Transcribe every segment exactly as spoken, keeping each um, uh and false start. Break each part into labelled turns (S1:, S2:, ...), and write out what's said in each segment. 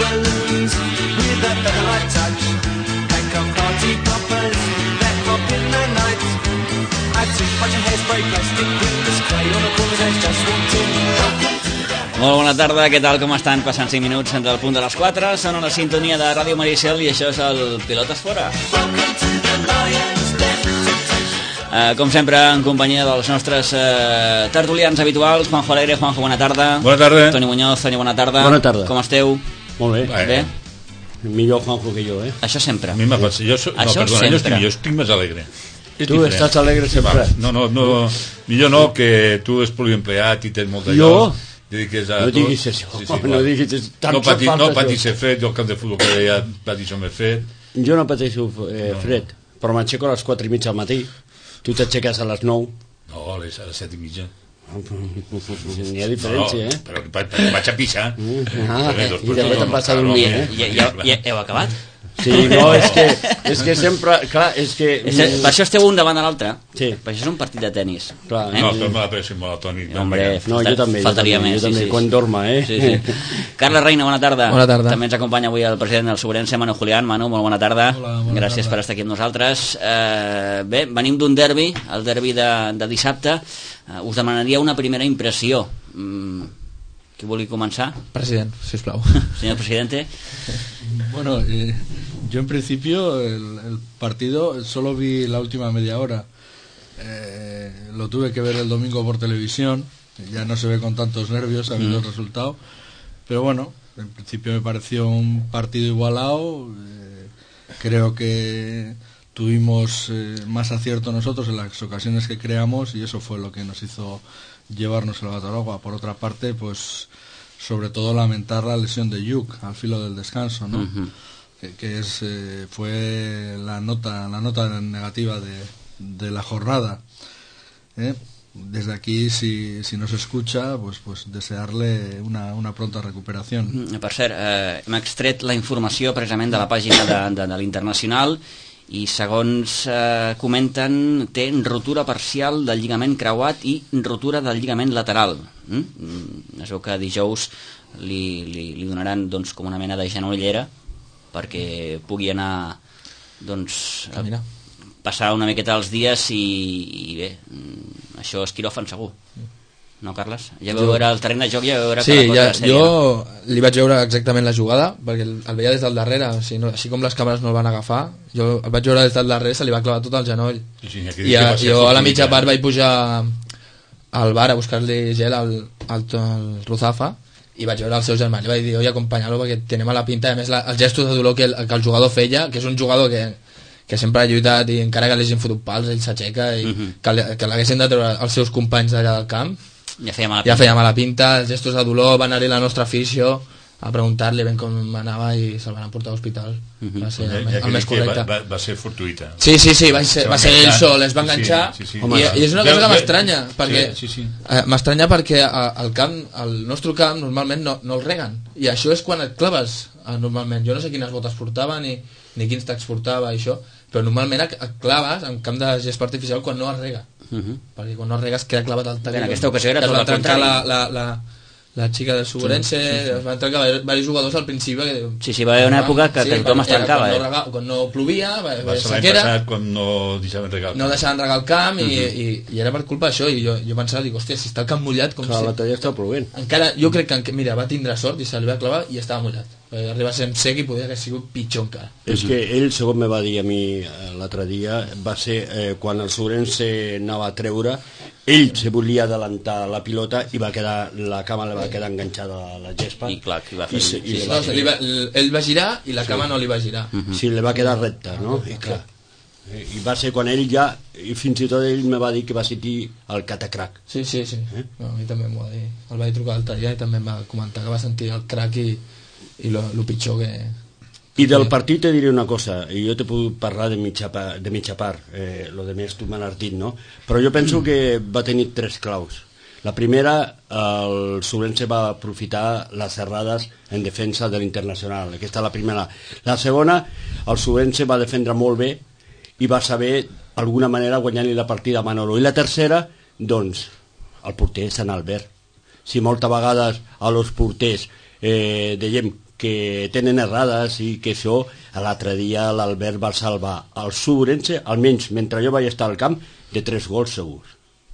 S1: balloons with a featherlight touch. Pack of party poppers that pop in the night. I took much of hairspray, plastic rings, crayon of course I just walked in.
S2: Molt bona tarda, què tal, com estan? Passant cinc minuts entre el punt de les quatre, són a la sintonia de Ràdio Maricel i això és el Pilotes Fora. Uh, com sempre, en companyia dels nostres uh, tertulians habituals, Juanjo Alegre. Juanjo, bona tarda.
S3: Bona tarda.
S2: Toni Muñoz, Toni, bona tarda.
S4: Bona tarda.
S2: Com esteu?
S4: Molt bé.
S2: Bé? bé?
S4: Millor Juanjo que jo, eh?
S2: Això sempre.
S3: A mi m'ha passat. Jo so...
S2: Això
S3: no, perdona,
S2: sempre.
S3: jo estic, jo estic més alegre. És
S4: tu diferent. Estàs alegre sempre.
S3: No, no, no, millor no, que tu és poliempleat i tens molta
S4: jo?
S3: Jo? Dediques a
S4: no diguis això, sí, sí, no diguis tant
S3: no, pati, no pateixer fred, jo al camp de futbol que deia pateixo més fred.
S4: Jo no pateixo eh, fred, no. Però m'aixeco a les quatre i mitja al matí, tu t'aixeques a les nou.
S3: No, a les, a les set i mitja.
S4: N'hi ha diferència,
S3: no,
S4: eh?
S3: Però vaig a pixar.
S4: Ah, i després te'n vas a dormir, eh?
S2: I, i, i heu acabat?
S4: Sí, no, és que, és que sempre, clar, és que...
S2: És, per això esteu un davant de l'altre.
S4: Sí.
S2: Per això és un partit de tenis.
S4: Clar,
S2: eh?
S3: No, però me l'aprecio molt a Toni.
S2: Hombre,
S4: no, jo també,
S2: faltaria
S4: jo també,
S2: més.
S4: jo també,
S2: sí, sí.
S4: quan dorma, eh?
S2: Sí, sí. Carles Reina, bona tarda.
S5: Bona tarda.
S2: També ens acompanya avui el president del Sobrense, Manu Julián. Manu, molt bona tarda.
S5: Hola, bona
S2: Gràcies
S5: tarda.
S2: per estar aquí amb nosaltres. Uh, bé, venim d'un derbi, el derbi de, de dissabte. Uh, us demanaria una primera impressió. Mm, qui vulgui començar?
S5: President, sisplau.
S2: Señor presidente.
S6: Bueno, eh, yo en principio el, el partido solo vi la última media hora. Eh, lo tuve que ver el domingo por televisión. Ya no se ve con tantos nervios sabiendo mm. el resultado. Pero bueno, en principio me pareció un partido igualado. Eh, creo que tuvimos eh, más acierto nosotros en las ocasiones que creamos y eso fue lo que nos hizo llevarnos el Bataragua. Por otra parte, pues sobre todo lamentar la lesión de Yuk al filo del descanso, ¿no? Uh-huh. que, que es eh, fue la nota la nota negativa de, de la jornada. ¿eh? Desde aquí, si, si nos escucha, pues, pues desearle una, una pronta recuperación.
S2: Per cert, eh, hem extret la informació precisament de la pàgina de, de, de l'Internacional i segons eh, comenten té rotura parcial del lligament creuat i rotura del lligament lateral. Mm? Es veu que dijous li, li, li donaran doncs, com una mena de genollera perquè pugui anar doncs, a passar una miqueta els dies i, i bé, això és quiròfan segur. No, Carles? Ja veu veure el terreny de joc, ja veu veure
S5: sí,
S2: cada cosa
S5: ja,
S2: sèria.
S5: Jo li vaig veure exactament la jugada, perquè el, el veia des del darrere, o sigui, no, així com les càmeres no el van agafar, jo el vaig veure des del darrere, se li va clavar tot el genoll.
S3: Sí, sí,
S5: I a, jo a la mitja part vaig pujar al bar a buscar-li gel al, al, al Ruzafa i vaig veure el seu germà, li vaig dir, oi, acompanyar-lo perquè té mala pinta, i a més la, el gesto de dolor que el, que el jugador feia, que és un jugador que que sempre ha lluitat i encara que l'hagin fotut pals ell s'aixeca i uh-huh. que, que l'haguessin de treure els seus companys d'allà del camp
S2: ja feia mala
S5: pinta, ja feia mala pinta els gestos de dolor, va anar-hi la nostra afició a preguntar-li ben com anava i se'l van portar a l'hospital. Uh-huh. Va ser el, el, el més correcte.
S3: Va, va ser fortuïta.
S5: Sí, sí, sí, va ser, va ser ell sol, es va enganxar sí, sí, sí. I, i és una cosa que m'estranya perquè
S3: sí, sí, sí.
S5: Eh, m'estranya perquè al camp, al nostre camp normalment no, no el reguen i això és quan et claves eh, normalment, jo no sé quines botes portava ni, ni quins tacs portava i això, però normalment et claves en camp de gespa artificial quan no es rega. Uh-huh. Perquè quan no regues queda clavat al tac.
S2: En aquesta ocasió era tot el contrari.
S5: La, la, la, la xica del Sobrense, sí, sí, sí. Es van trencar diversos jugadors al principi. Que,
S2: sí, sí, va haver una època que, sí, que tothom es trencava.
S5: Quan,
S2: eh?
S5: no rega, quan no plovia, va haver
S3: sequera. Quan no deixaven regar el camp.
S5: No deixaven regar el camp i, uh-huh. i, i era per culpa d'això. I jo, jo pensava, dic, hòstia, si està el camp mullat... Com
S4: Clar,
S5: si...
S4: la talla està plovent.
S5: Encara, jo crec que, mira, va tindre sort i se li va clavar i estava mullat. Arriba a ser sec i podia haver sigut pitjor encara.
S4: És que ell, segons me va dir a mi l'altre dia, va ser eh, quan el Sobrense anava a treure, ell se volia adelantar la pilota i va quedar, la cama li va quedar enganxada a la gespa.
S2: I clar, qui va fer?
S4: I, se, i
S5: sí,
S4: va
S5: no, li va, ell va girar i la cama sí. no li va girar.
S4: Uh-huh. Sí, li va quedar recta, no? I clar. I va ser quan ell ja, i fins i tot ell me va dir que va sentir el catacrac.
S5: Sí, sí, sí. Eh? No, a mi també m'ho va dir. El vaig trucar l'altre dia i també em va comentar que va sentir el crac i i lo, lo pitjor que...
S4: I del partit te diré una cosa, i jo te puc parlar de mitja, de mitja part, eh, lo de més tu me l'has dit, no? Però jo penso que va tenir tres claus. La primera, el Sobrense va aprofitar les errades en defensa de l'Internacional, aquesta és la primera. La segona, el Sobrense va defendre molt bé i va saber, d'alguna manera, guanyar-li la partida a Manolo. I la tercera, doncs, el porter Sant Albert. Si moltes vegades a los porters eh, dèiem que tenen errades i que això, l'altre dia l'Albert va salvar el Subrense, almenys mentre jo vaig estar al camp, de tres gols segurs.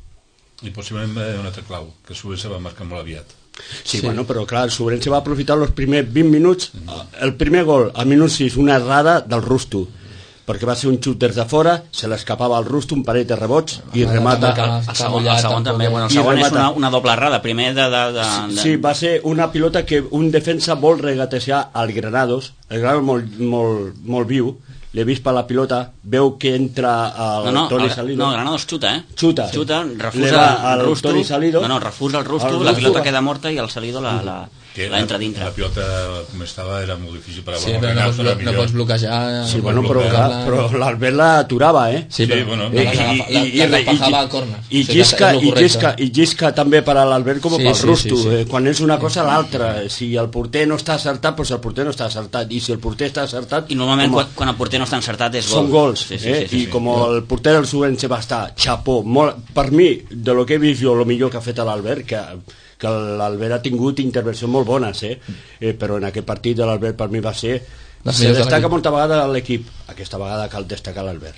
S3: I possiblement un altre clau, que el Subrense va marcar molt aviat.
S4: Sí, sí, bueno, però clar, el Subrense va aprofitar els primers vint minuts, mm-hmm. el primer gol, al minut sis, una errada del Rusto, perquè va ser un xut des de fora, se l'escapava al Rusto, un parell de rebots i ah, remata.
S2: El segon, el segon també, bueno, el segon és una, una doble errada, primer de... de, de, de...
S4: Sí, va ser una pilota que un defensa vol regatejar al Granados, el Granados molt, molt, molt viu, l'he vist per la pilota, veu que entra el
S2: no, no,
S4: Toni
S2: el,
S4: Salido.
S2: No, el Granados xuta, eh?
S4: Xuta.
S2: Xuta, refusa el Rusto.
S4: Toni Salido.
S2: No, no, refusa el Rusto, la pilota queda morta i el Salido la... la la entra dintre.
S3: La pilota com estava era molt difícil per a
S5: sí, però no, no, no pots bloquejar.
S4: Sí,
S5: no
S4: bueno, però, clar, però l'Albert l'aturava, eh?
S5: Sí, però
S3: sí, bueno,
S5: i, i, i, i, i,
S2: al corner.
S4: I llisca, i llisca, i llisca també per a l'Albert com
S5: sí,
S4: pel
S5: sí,
S4: Rusto.
S5: sí, sí.
S4: Eh, quan és una cosa l'altra. Si el porter no està acertat, doncs el porter no està acertat. I si el porter està acertat...
S2: I normalment
S4: com,
S2: quan, quan el porter no està encertat és gol.
S4: Són gols.
S2: Sí, sí,
S4: eh?
S2: sí, sí,
S4: I
S2: sí,
S4: com
S2: sí.
S4: el porter del Subrense va estar xapó, molt, per mi, de lo que he vist jo, el millor que ha fet l'Albert, que... que l'Albert ha tingut intervencions molt bones, eh? Eh, però en aquest partit de l'Albert per mi va ser... Se destaca molta vegada l'equip, aquesta vegada cal destacar l'Albert.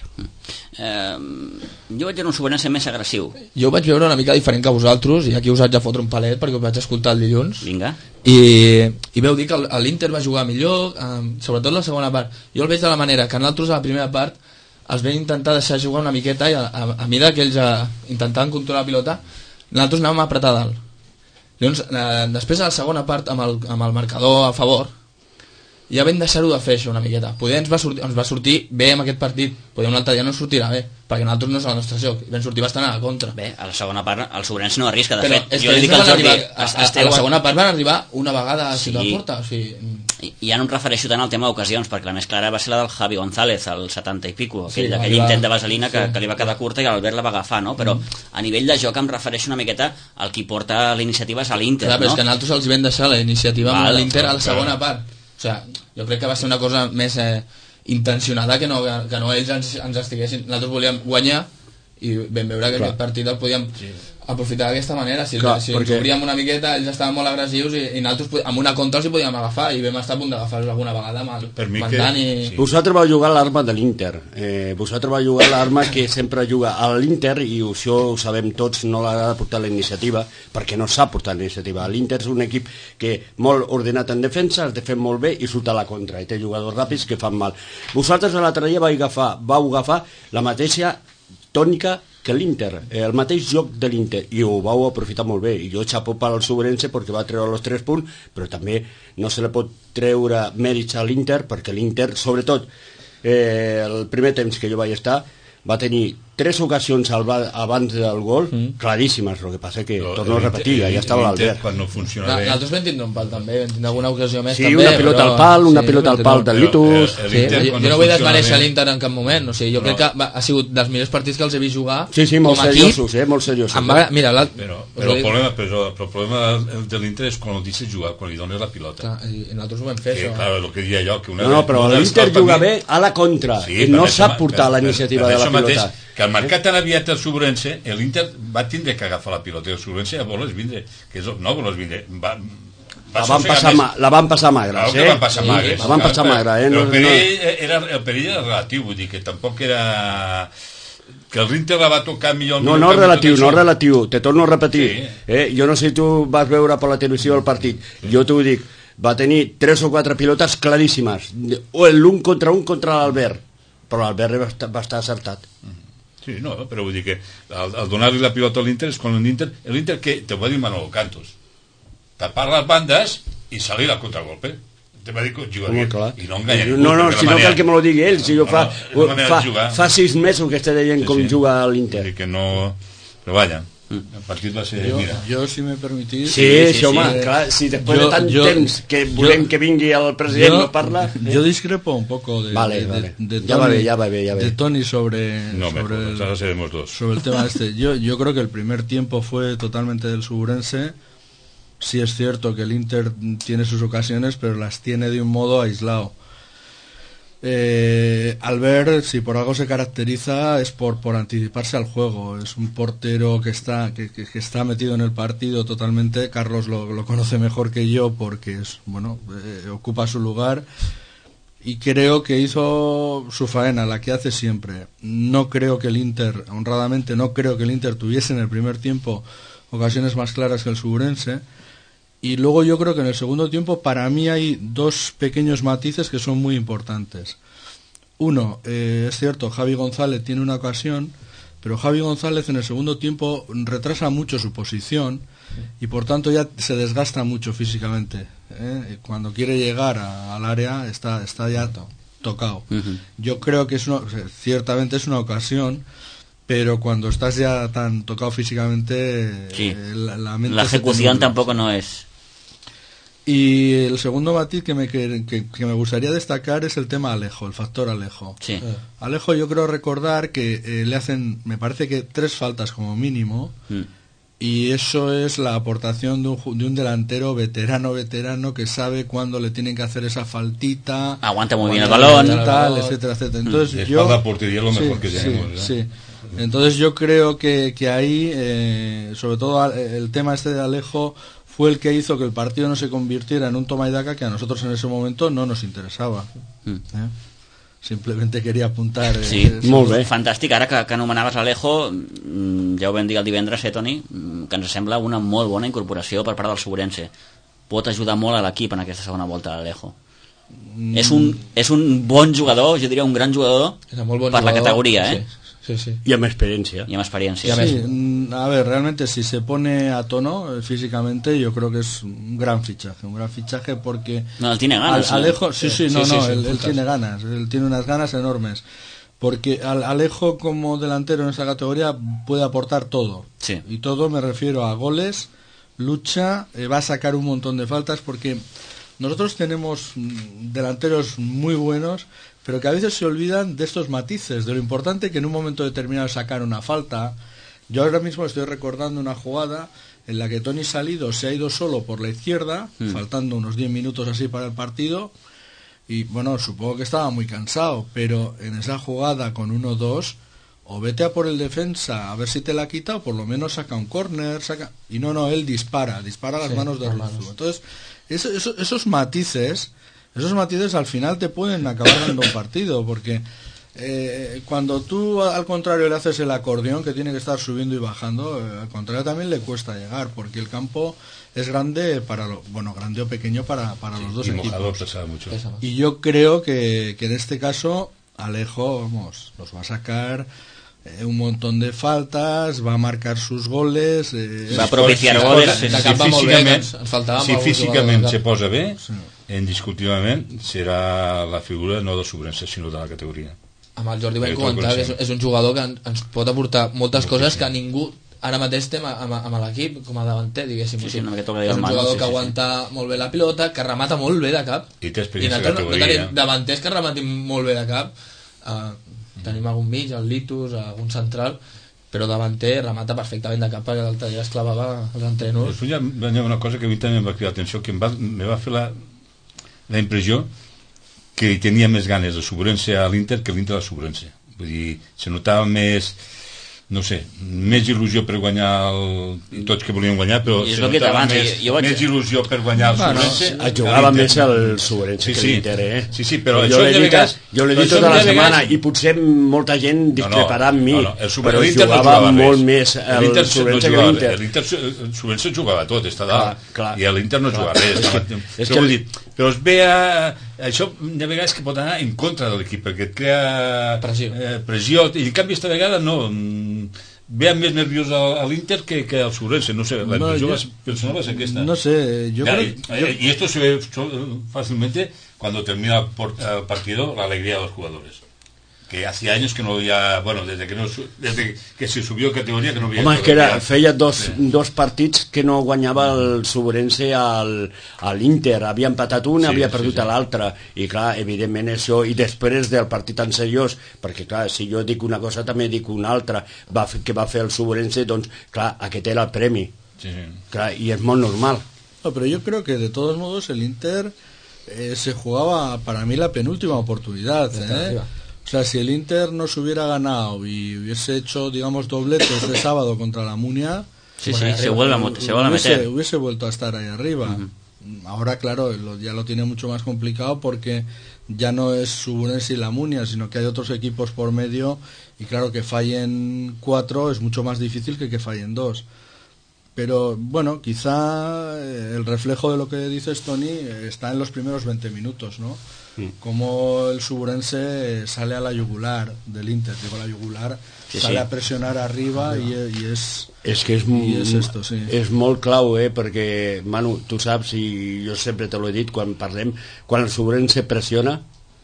S2: Eh, jo vaig veure un Subrense més agressiu.
S5: Jo ho vaig veure una mica diferent que vosaltres, i aquí us haig de fotre un palet perquè us vaig escoltar el dilluns.
S2: Vinga.
S5: I, i veu dir que l'Inter va jugar millor, eh, sobretot la segona part. Jo el veig de la manera que nosaltres a la primera part els vam intentar deixar jugar una miqueta i a, a, a mesura que ells eh, intentaven controlar la pilota, nosaltres anàvem a apretar dalt. Llavors, eh, després de la segona part amb el, amb el marcador a favor ja vam deixar-ho de fer això una miqueta. Poder ens va, sortir, ens va sortir bé en aquest partit, poder un altre dia no sortirà bé, perquè nosaltres no és el nostre joc, i vam sortir bastant a la contra.
S2: Bé, a la segona part el Subrense no arrisca, de
S5: però
S2: fet jo li dic
S5: no
S2: al Jordi
S5: arribar, a, a, a la segona part van arribar una vegada a
S2: sí.
S5: Ciutat Porta, o sigui...
S2: I ja no em refereixo tant al tema d'ocasions, perquè la més clara va ser la del Javi González al setanta i pico, aquell,
S5: sí,
S2: aquell
S5: va,
S2: intent de vaselina que,
S5: sí.
S2: que li va quedar curta i l'Albert la va agafar, no? Però mm. a nivell de joc em refereixo una miqueta al qui porta la iniciativa és a l'Inter,
S5: clar,
S2: no?
S5: Però és que nosaltres els vam deixar la iniciativa
S2: Val,
S5: amb l'Inter a la
S3: clar.
S5: segona part. O sigui, jo crec que va ser una cosa més eh, intencionada que no, que no ells ens, ens estiguessin... Nosaltres volíem guanyar i vam veure que clar. Aquest partit el podíem sí. aprofitar d'aquesta manera. Si, clar, si perquè... ens obríem una miqueta, ells estaven molt agressius i, i nosaltres amb una contra els hi podíem agafar i vam estar a punt d'agafar-los alguna vegada amb el
S3: per mi
S5: mandant
S3: que...
S5: i...
S3: Sí.
S4: Vosaltres vau jugar l'arma de l'Inter, eh, vosaltres vau jugar l'arma que sempre juga a l'Inter, i això ho sabem tots, no l'ha de portar la iniciativa perquè no sap portar la iniciativa. L'Inter és un equip que molt ordenat en defensa, es defèn molt bé i surt a la contra, i té jugadors ràpids que fan mal. Vosaltres l'altre dia vau agafar, vau agafar la mateixa tònica que l'Inter, eh, el mateix joc de l'Inter, i ho vau aprofitar molt bé, i jo xapó per al Subrense perquè va treure els tres punts, però també no se li pot treure mèrits a l'Inter perquè l'Inter, sobretot eh, el primer temps que jo vaig estar, va tenir tres ocasions al, abans del gol, mm. claríssimes, el que passa que, no, torno a repetir, ja estava l'Albert.
S3: Quan no funciona bé...
S5: Nosaltres vam tindre un pal també, vam tindre alguna ocasió més
S4: sí,
S5: també.
S4: Sí, una pilota
S5: però...
S4: al pal, una
S5: sí,
S4: pilota al pal del Litus...
S5: Sí, jo, jo no vull desmereixer l'Inter en cap moment, o sigui, jo no. crec que va, ha sigut dels millors partits que els he vist jugar.
S4: Sí, sí, molt
S5: com
S4: seriosos,
S5: equip,
S4: eh, molt seriosos.
S5: Va, mira, la...
S3: Però, però, el problema, però, però el problema de l'Inter és quan el deixes jugar, quan li dones la pilota.
S5: Clar, i nosaltres ho vam fer,
S3: que,
S5: això.
S3: Clar, el que dia jo, que una
S4: no, no, però l'Inter juga bé a la contra, sí, no sap portar la iniciativa de la pilota.
S3: Que al marcar tan aviat el Subrense, l'Inter va tindre que agafar la pilota i el Subrense a voler vindre, que és, no voler vindre, va, va
S4: la, van passar ma, la van passar magres,
S3: eh?
S4: Van
S3: passar magres,
S4: la van passar magres, eh?
S3: Però
S4: No,
S3: el, perill,
S4: no.
S3: era, el perill era relatiu, vull dir que tampoc era... que l'Inter la va tocar millor...
S4: No, no relatiu, no relatiu, te torno a repetir.
S3: Sí.
S4: Eh? Jo no sé si tu vas veure per la televisió el partit, sí. Jo t'ho dic, va tenir tres o quatre pilotes claríssimes, l'un contra un contra l'Albert, però l'Albert va estar, va estar acertat.
S3: Sí, no, però vull dir que al, al donar-li la pilota a l'Inter és quan l'Inter, l'Inter que te va dir Manolo Cantos, tapar les bandes i salir al contragolpe. Te va dir que jugaria i no enganyar ningú.
S4: No, no, si no cal que me lo digui ell, si jo fa,
S3: no, no,
S4: fa, fa sis mesos que estic deient
S3: sí,
S4: com
S3: sí.
S4: juga a l'Inter.
S3: Que no... Però vaja, el partit va ser...
S6: Jo,
S3: mira.
S6: jo si me permitís...
S4: Sí, sí, sí, home, sí. Clar, si després
S6: jo,
S4: de tant
S6: jo,
S4: temps que volem
S6: jo,
S4: que vingui el president
S6: jo,
S4: no parla... Eh?
S6: Jo discrepo un poco de,
S4: vale,
S6: de,
S4: vale.
S6: de, de
S4: ya
S6: Tony,
S4: va bé, ya va bé, ya va bé.
S6: de Tony sobre,
S3: no,
S6: sobre,
S3: mejor,
S6: el,
S3: ahora seremos dos.
S6: sobre el tema este. Yo, yo creo que el primer tiempo fue totalmente del Subrense. Sí es cierto que el Inter tiene sus ocasiones, pero las tiene de un modo aislado. Eh, Albert, si por algo se caracteriza, es por, por anticiparse al juego. Es un portero que está, que, que, que está metido en el partido totalmente. Carlos lo, lo conoce mejor que yo porque es, bueno, eh, ocupa su lugar. Y creo que hizo su faena, la que hace siempre. No creo que el Inter, honradamente, no creo que el Inter tuviese en el primer tiempo ocasiones más claras que el Suburense. Y luego yo creo que en el segundo tiempo para mí hay dos pequeños matices que son muy importantes. Uno, eh, es cierto, Javi González tiene una ocasión, pero Javi González en el segundo tiempo retrasa mucho su posición y por tanto ya se desgasta mucho físicamente. ¿eh? Cuando quiere llegar a, al área está, está ya to- tocado. Uh-huh. Yo creo que es una, ciertamente es una ocasión, pero cuando estás ya tan tocado físicamente,
S2: sí.
S6: eh, la, la, mente
S2: la ejecución tampoco no es.
S6: Y el segundo matiz que me, que, que, que me gustaría destacar es el tema Alejo, el factor Alejo.
S2: Sí.
S6: Alejo, yo creo recordar que eh, le hacen, me parece que tres faltas como mínimo, mm. y eso es la aportación de un, de un delantero veterano, veterano, que sabe cuándo le tienen que hacer esa faltita.
S2: Aguanta muy bien el balón.
S6: Tal, etcétera, etcétera. Entonces, mm. yo,
S3: la portería lo mejor sí, que tenemos.
S6: Sí, ¿eh? sí. Entonces yo creo que, que ahí, eh, sobre todo el tema este de Alejo, fue el que hizo que el partido no se convirtiera en un toma y daca que a nosotros en ese momento no nos interesaba. Mm. ¿Eh? Simplement queria apuntar... Eh,
S2: sí, molt bé. Fantàstic. Ara que, que anomenaves l'Alejo, ja ho vam dir el divendres, eh, Toni, que ens sembla una molt bona incorporació per part del Suburense. Pot ajudar molt a l'equip en aquesta segona volta, l'Alejo. Mm. És, un, és un bon jugador, jo diria un gran jugador
S5: bon
S2: per
S5: jugador,
S2: la categoria, eh?
S5: Sí. Sí, sí.
S4: Y amb experiencia.
S2: Y amb experiencia.
S6: Sí, a ver, realmente si se pone a tono eh, físicamente, yo creo que es un gran fichaje, un gran fichaje porque...
S2: No, él tiene ganas.
S6: Al, Alejo, sí, sí, sí, no,
S2: sí,
S6: no,
S2: sí,
S6: él,
S2: sí,
S6: él tiene ganas, él tiene unas ganas enormes. Porque al, Alejo como delantero en esa categoría puede aportar todo.
S2: Sí.
S6: Y todo me refiero a goles, lucha, eh, va a sacar un montón de faltas porque nosotros tenemos delanteros muy buenos, pero que a veces se olvidan de estos matices, de lo importante que en un momento determinado es sacar una falta. Yo ahora mismo estoy recordando una jugada en la que Toni Salido se ha ido solo por la izquierda, mm. faltando unos diez minutos así para el partido, y bueno, supongo que estaba muy cansado, pero en esa jugada con uno dos, o vete a por el defensa a ver si te la quita, o por lo menos saca un córner, saca... y no, no, él dispara, dispara a las sí, manos de Ruzu. Entonces, eso, eso, esos matices... Esos matices al final te pueden acabar dando un partido, porque eh, cuando tú al contrario le haces el acordeón que tiene que estar subiendo y bajando, eh, al contrario también le cuesta llegar, porque el campo es grande para lo, bueno, grande o pequeño para, para sí, los dos
S3: y
S6: equipos.
S3: Mojado pesa mucho.
S6: Y yo creo que, que en este caso Alejo, vamos, los va a sacar eh, un montón de faltas, va a marcar sus goles, eh,
S2: va a propiciar goles,
S3: si, si físicament, si físicament se posa bé, sí. indiscutiblement serà la figura no del Suburense sinó de la categoria.
S5: Amb el Jordi vam comentar que és, és un jugador que ens pot aportar moltes Moltíssim. coses que ningú ara mateix té amb, amb l'equip com a davanter, diguéssim.
S2: Sí, sí, no,
S5: és un jugador sí, que aguanta sí, sí. molt bé la pilota, que remata molt bé de cap,
S3: i té experiència
S5: de categoria. No tenim davanters que rematin molt bé de cap. Uh, tenim algun mig, el Litus, algun central, però davanter remata perfectament de cap perquè l'altre dia es clavava els entrenos.
S3: Després hi ha una cosa que a mi també em va cridar l'atenció, que em va, me va fer la la impressió que tenia més ganes de Suburense a l'Inter que l'Inter a Suburense. Vull dir, se notava més, no sé, més il·lusió per guanyar el... tots que volien guanyar, però se notava abans, més, jo, jo vaig... més il·lusió per guanyar el bueno, Suburense.
S4: Es jugava més el Suburense sí, que l'Inter, eh?
S3: Sí, sí, però
S4: jo
S3: això de vegades...
S4: Jo l'he dit tota la setmana i potser molta gent discreparà amb mi,
S3: no, no, el
S4: però jugava no molt més el Suburense que l'Inter.
S3: El Suburense jugava tot, està dalt, i l'Inter no jugava res. És que vull dir, però es ve a... això de vegades que pot anar en contra de l'equip perquè et crea
S5: pressió,
S3: eh, pressió i en canvi esta vegada no ve més nerviós a, a l'Inter que, que al Suburense, no sé, la impressió no, personal va ser aquesta.
S6: No sé, yo
S3: ya,
S6: creo,
S3: y, yo... y esto se ve fácilmente cuando termina el partido la alegría de los jugadores. Que hacía años que no había, bueno, desde que no desde que se subió categoría que no había.
S4: Home, és que era, feia dos, sí. dos partits que no guanyava el Suburense al, a l'Inter, havia empatat un, sí, havia perdut sí, sí. l'altre, i clar, evidentment això, i després del partit tan seriós, perquè clar, si jo dic una cosa també dic una altra, va, que va fer el Suburense, doncs clar, aquest era el premi,
S3: sí, sí.
S4: Clar, i és molt normal.
S6: No, pero yo creo que de todos modos el Inter eh, se jugaba para mí la penúltima oportunidad, ¿eh? O sea, si el Inter no se hubiera ganado y hubiese hecho, digamos, dobletes de sábado contra la Munia,
S2: sí, sí, se vuelve a, se vuelve a
S6: hubiese,
S2: meter.
S6: Hubiese vuelto a estar ahí arriba. Uh-huh. Ahora, claro, lo, ya lo tiene mucho más complicado porque ya no es Suburense y la Munia, sino que hay otros equipos por medio y claro, que fallen cuatro es mucho más difícil que que fallen dos. Pero bueno, quizá el reflejo de lo que dices, Tony, está en los primeros veinte minutos, ¿no? Sí. Como el Suburense sale a la yugular del Inter, digo la yugular, sí, sale sí. a presionar arriba ah, no. i, i és...
S4: És que és,
S6: i és, esto, sí.
S4: és molt clau, eh? Perquè, Manu, tu saps, i jo sempre te l'he dit quan parlem, quan el Suburense pressiona,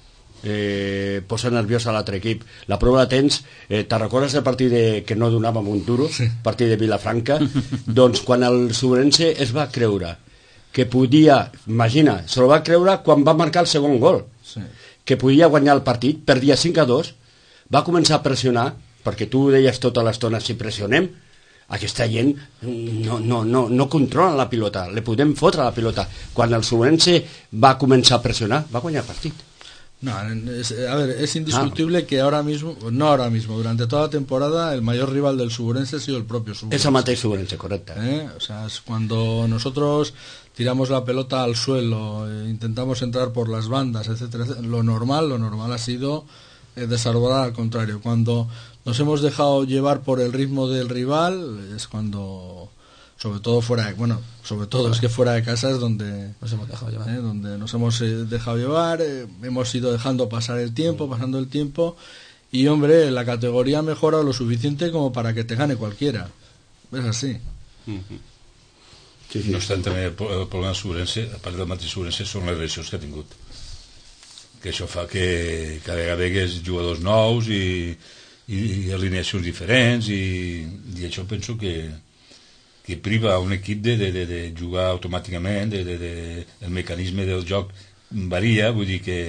S4: eh, posa nerviós a l'altre equip. La prova la tens, eh, te'n recordes del partit de, que no donàvem un duro, sí. partit de Vilafranca? Doncs quan el Suburense es va creure que podia, imagina, se lo va creure quan va marcar el segon gol, sí. que podia guanyar el partit, perdia cinc a dos, va començar a pressionar, perquè tu deies tota l'estona, si pressionem, aquesta gent no, no, no, no controla la pilota, le podem fotre la pilota. Quan el Suburense va començar a pressionar, va guanyar el partit.
S6: No, es, a ver, es indiscutible ah. que ahora mismo, no ahora mismo, durante toda la temporada el mayor rival del Suburense ha sido el propio Suburense.
S4: Esa mateix Suburense, correcta.
S6: ¿Eh? O sea, es cuando nosotros tiramos la pelota al suelo, eh, intentamos entrar por las bandas, etcétera, etcétera, lo normal, lo normal ha sido eh, desarbollar al contrario. Cuando nos hemos dejado llevar por el ritmo del rival es cuando, sobre todo fuera de, bueno, sobre todo es que fuera de casa es donde
S5: nos hemos dejado llevar,
S6: eh, donde nos hemos eh, dejado llevar, eh, hemos ido dejando pasar el tiempo, pasando el tiempo, y hombre, la categoría ha mejorado lo suficiente como para que te gane cualquiera. Es así.
S3: Mm-hmm. Sí, sí. No obstant, també el problema del Suburense, a part del mateix Suburense, són les lesions que ha tingut, que això fa que cada vegada vegues jugadors nous i, i, i alineacions diferents, i, i això penso que que priva un equip de, de, de, de jugar automàticament, de, de, de, el mecanisme del joc varia, vull dir que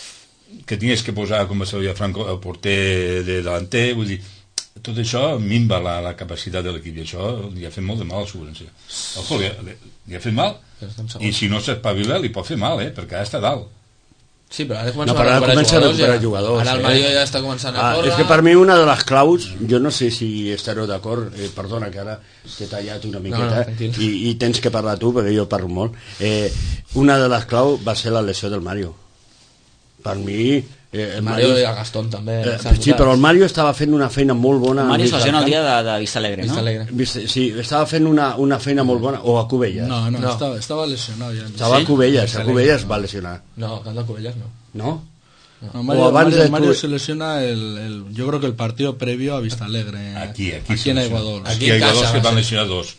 S3: que tingués que posar, com va ser Franco, el porter de delanter, vull dir, tot això minva la, la capacitat de l'equip, i això li ha fet molt de mal al Suburense. Ojo, li, li, li ha fet mal, i si no s'espavila li pot fer mal, eh, perquè ara està dalt.
S5: Sí, però ara comença
S4: no, però ara
S5: a
S4: comença
S5: recuperar jugadors,
S4: a recuperar jugadors.
S5: Ara el Mario eh? ja està començant a
S4: ah,
S5: córrer.
S4: És que per mi una de les claus, jo no sé si estareu d'acord, eh, perdona que ara t'he tallat una miqueta, no, no, i, i tens que parlar tu, perquè jo parlo molt. Eh, una de les claus va ser la lesió del Mario. Per mi...
S5: Eh, el Mario, Mario i el Gastón també
S4: eh, sí, però el Mario estava fent una feina molt bona.
S2: El Mario es lesiona el dia de, de Vista Alegre, no?
S5: Vista Alegre.
S4: Sí, estava fent una, una feina molt bona, o a Cubelles.
S6: No, no, no. Estava, estava lesionat ja.
S4: Estava ¿sí? a Cubelles, a Cubelles no. va lesionar.
S5: No, a Cubelles no.
S4: ¿No?
S6: No, Mario, Mario, Mario se lesiona el, el, yo creo que el partido previo a Vista Alegre,
S3: aquí, aquí,
S6: aquí en Aiguadols.
S3: Aquí en Aiguadols que van lesionar dos.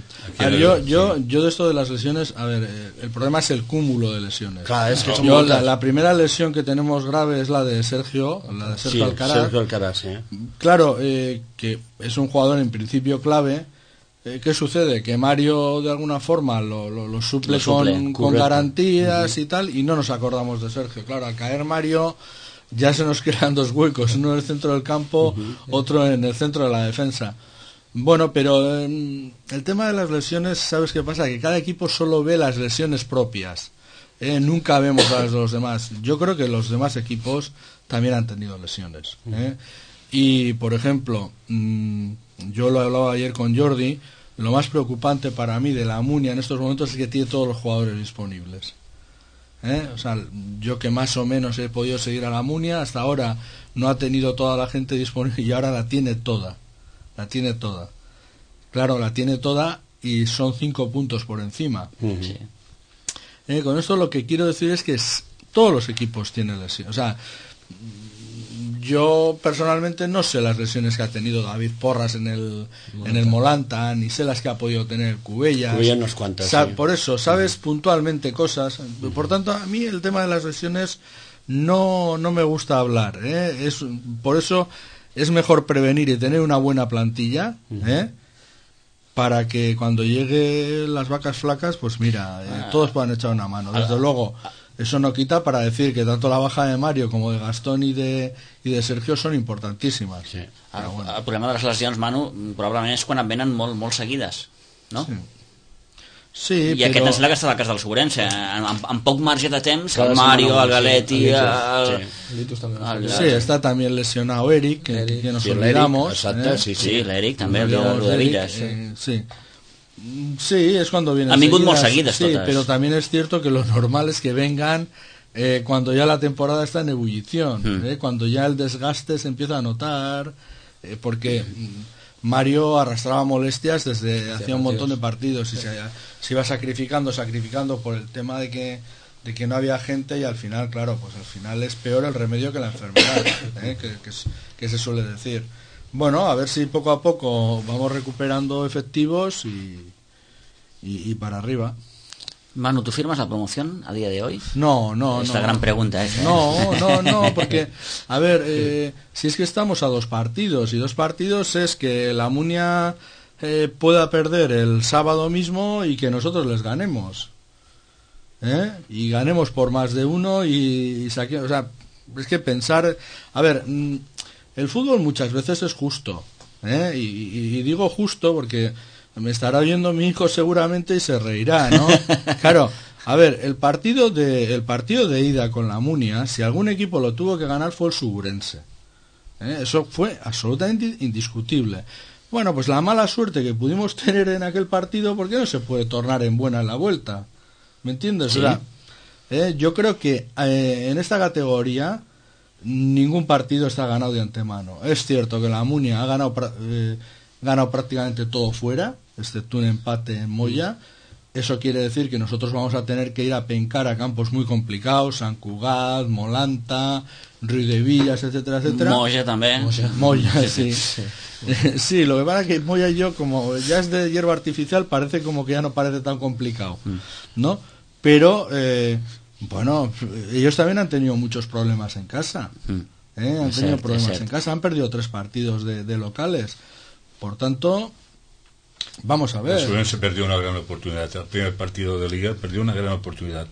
S6: A ver, yo, yo, yo de esto de las lesiones, a ver, eh, el problema es el cúmulo de lesiones.
S4: Claro, es que
S6: yo, la, la primera lesión que tenemos grave es la de Sergio, la de Sergio
S4: sí,
S6: Alcaraz.
S4: Sergio Alcaraz, sí.
S6: Claro, eh, que es un jugador en principio clave. Eh, ¿Qué sucede? Que Mario de alguna forma lo, lo, lo suple, lo suple con, con garantías uh-huh. y tal, y no nos acordamos de Sergio. Claro, al caer Mario ya se nos crean dos huecos, uno en el centro del campo, uh-huh. otro en el centro de la defensa. Bueno, pero eh, el tema de las lesiones, ¿sabes qué pasa? Que cada equipo solo ve las lesiones propias. Eh, nunca vemos las de los demás. Yo creo que los demás equipos también han tenido lesiones. ¿eh? Y, por ejemplo, mmm, yo lo hablaba ayer con Jordi, lo más preocupante para mí de la Munia en estos momentos es que tiene todos los jugadores disponibles. ¿eh? O sea, yo que más o menos he podido seguir a la Munia, hasta ahora no ha tenido toda la gente disponible y ahora la tiene toda. La tiene toda. Claro, la tiene toda y son cinco puntos por encima. Uh-huh. Sí. Eh, con esto lo que quiero decir es que es, todos los equipos tienen lesiones. O sea, yo personalmente no sé las lesiones que ha tenido David Porras en el Molanta. en el Molanta, ni sé las que ha podido tener Cubellas.
S4: Cubellas no es cuantas.
S6: Sa-
S4: sí.
S6: Por eso, sabes uh-huh. puntualmente cosas. Por tanto, a mí el tema de las lesiones no, no me gusta hablar. ¿eh? Es, por eso... es mejor prevenir y tener una buena plantilla, ¿eh? para que cuando llegue las vacas flacas, pues mira, eh, todos puedan echar una mano. Desde luego, eso no quita para decir que tanto la baja de Mario como de Gastón y de, y de Sergio son importantíssimes.
S2: Sí. El, bueno. el problema de les lesions, Manu, probablement és quan et venen molt, molt seguides, no?
S6: Sí. Sí,
S2: I
S6: però...
S2: aquest em sembla que està a la casa del Sobrense, amb, amb poc marge de temps,
S4: Cada
S2: el Mario,
S4: setmana,
S2: el Galetti,
S4: sí,
S2: el...
S4: sí.
S5: Litus també.
S2: el-
S6: Sí, está también lesionado Eric, que,
S5: Eric.
S6: que nos
S4: Sí,
S6: olvidamos.
S4: exacte,
S6: ¿eh?
S4: sí,
S2: Sí, l'Eric també,
S6: Nos
S2: el de
S6: olvidamos de Eric,
S2: Rodavillas.
S6: eh, sí. Mm, Sí, es cuando vienen
S2: Han vingut
S6: seguidas,
S2: molt seguides
S6: sí,
S2: totes.
S6: pero también es cierto que lo normal es que vengan eh, cuando ya la temporada está en ebullición,
S2: Mm.
S6: eh, cuando ya el desgaste se empieza a notar, eh, porque mm, Mario arrastraba molestias desde hacía un montón de partidos y se, se iba sacrificando, sacrificando por el tema de que de que no había gente y al final, claro, pues al final es peor el remedio que la enfermedad, ¿eh? que, que, es- que se suele decir. Bueno, a ver si poco a poco vamos recuperando efectivos y, y, y para arriba.
S2: Manu, ¿tú firmas la promoción a día de hoy?
S6: No, no,
S2: Es
S6: no.
S2: la gran pregunta esa, ¿eh?
S6: No, no, no, porque, a ver, eh, si es que estamos a dos partidos, y dos partidos es que la Munia eh, pueda perder el sábado mismo y que nosotros les ganemos. ¿Eh? Y ganemos por más de uno y, y saque, o sea, es que pensar, a ver, mm, el fútbol muchas veces es justo, ¿eh? y, y- y digo justo porque me estará viendo mi hijo seguramente y se reirá, ¿no? Claro, a ver, el partido de el partido de ida con la Munia, si algún equipo lo tuvo que ganar fue el Suburense. ¿Eh? Eso fue absolutamente indiscutible. Bueno, pues la mala suerte que pudimos tener en aquel partido, ¿por qué no se puede tornar en buena en la vuelta? ¿Me entiendes?
S2: Sí.
S6: O sea, eh, yo creo que eh, en esta categoría ningún partido está ganado de antemano. Es cierto que la Munia ha ganado, pra- eh, ganado prácticamente todo fuera, excepto un empate en Moya. Eso quiere decir que nosotros vamos a tener que ir a pencar a campos muy complicados, San Cugat, Molanta, Ruiz de Villas, etcétera, etcétera.
S2: Moya també.
S6: Moya, sí. Sí, lo que pasa es que Moya y yo, como ya es de hierba artificial, parece como que ya no parece tan complicado, ¿no? Pero, eh, bueno, ellos también han tenido muchos problemas en casa,
S2: Mm.
S6: ¿eh? Han
S2: Es
S6: tenido
S2: cierto,
S6: problemas
S2: es
S6: en
S2: cierto.
S6: casa, han perdido tres partidos de, de locales. Por tanto, vamos a ver.
S3: El Subense perdió una gran oportunidad. El primer partido de Liga perdió una gran oportunidad.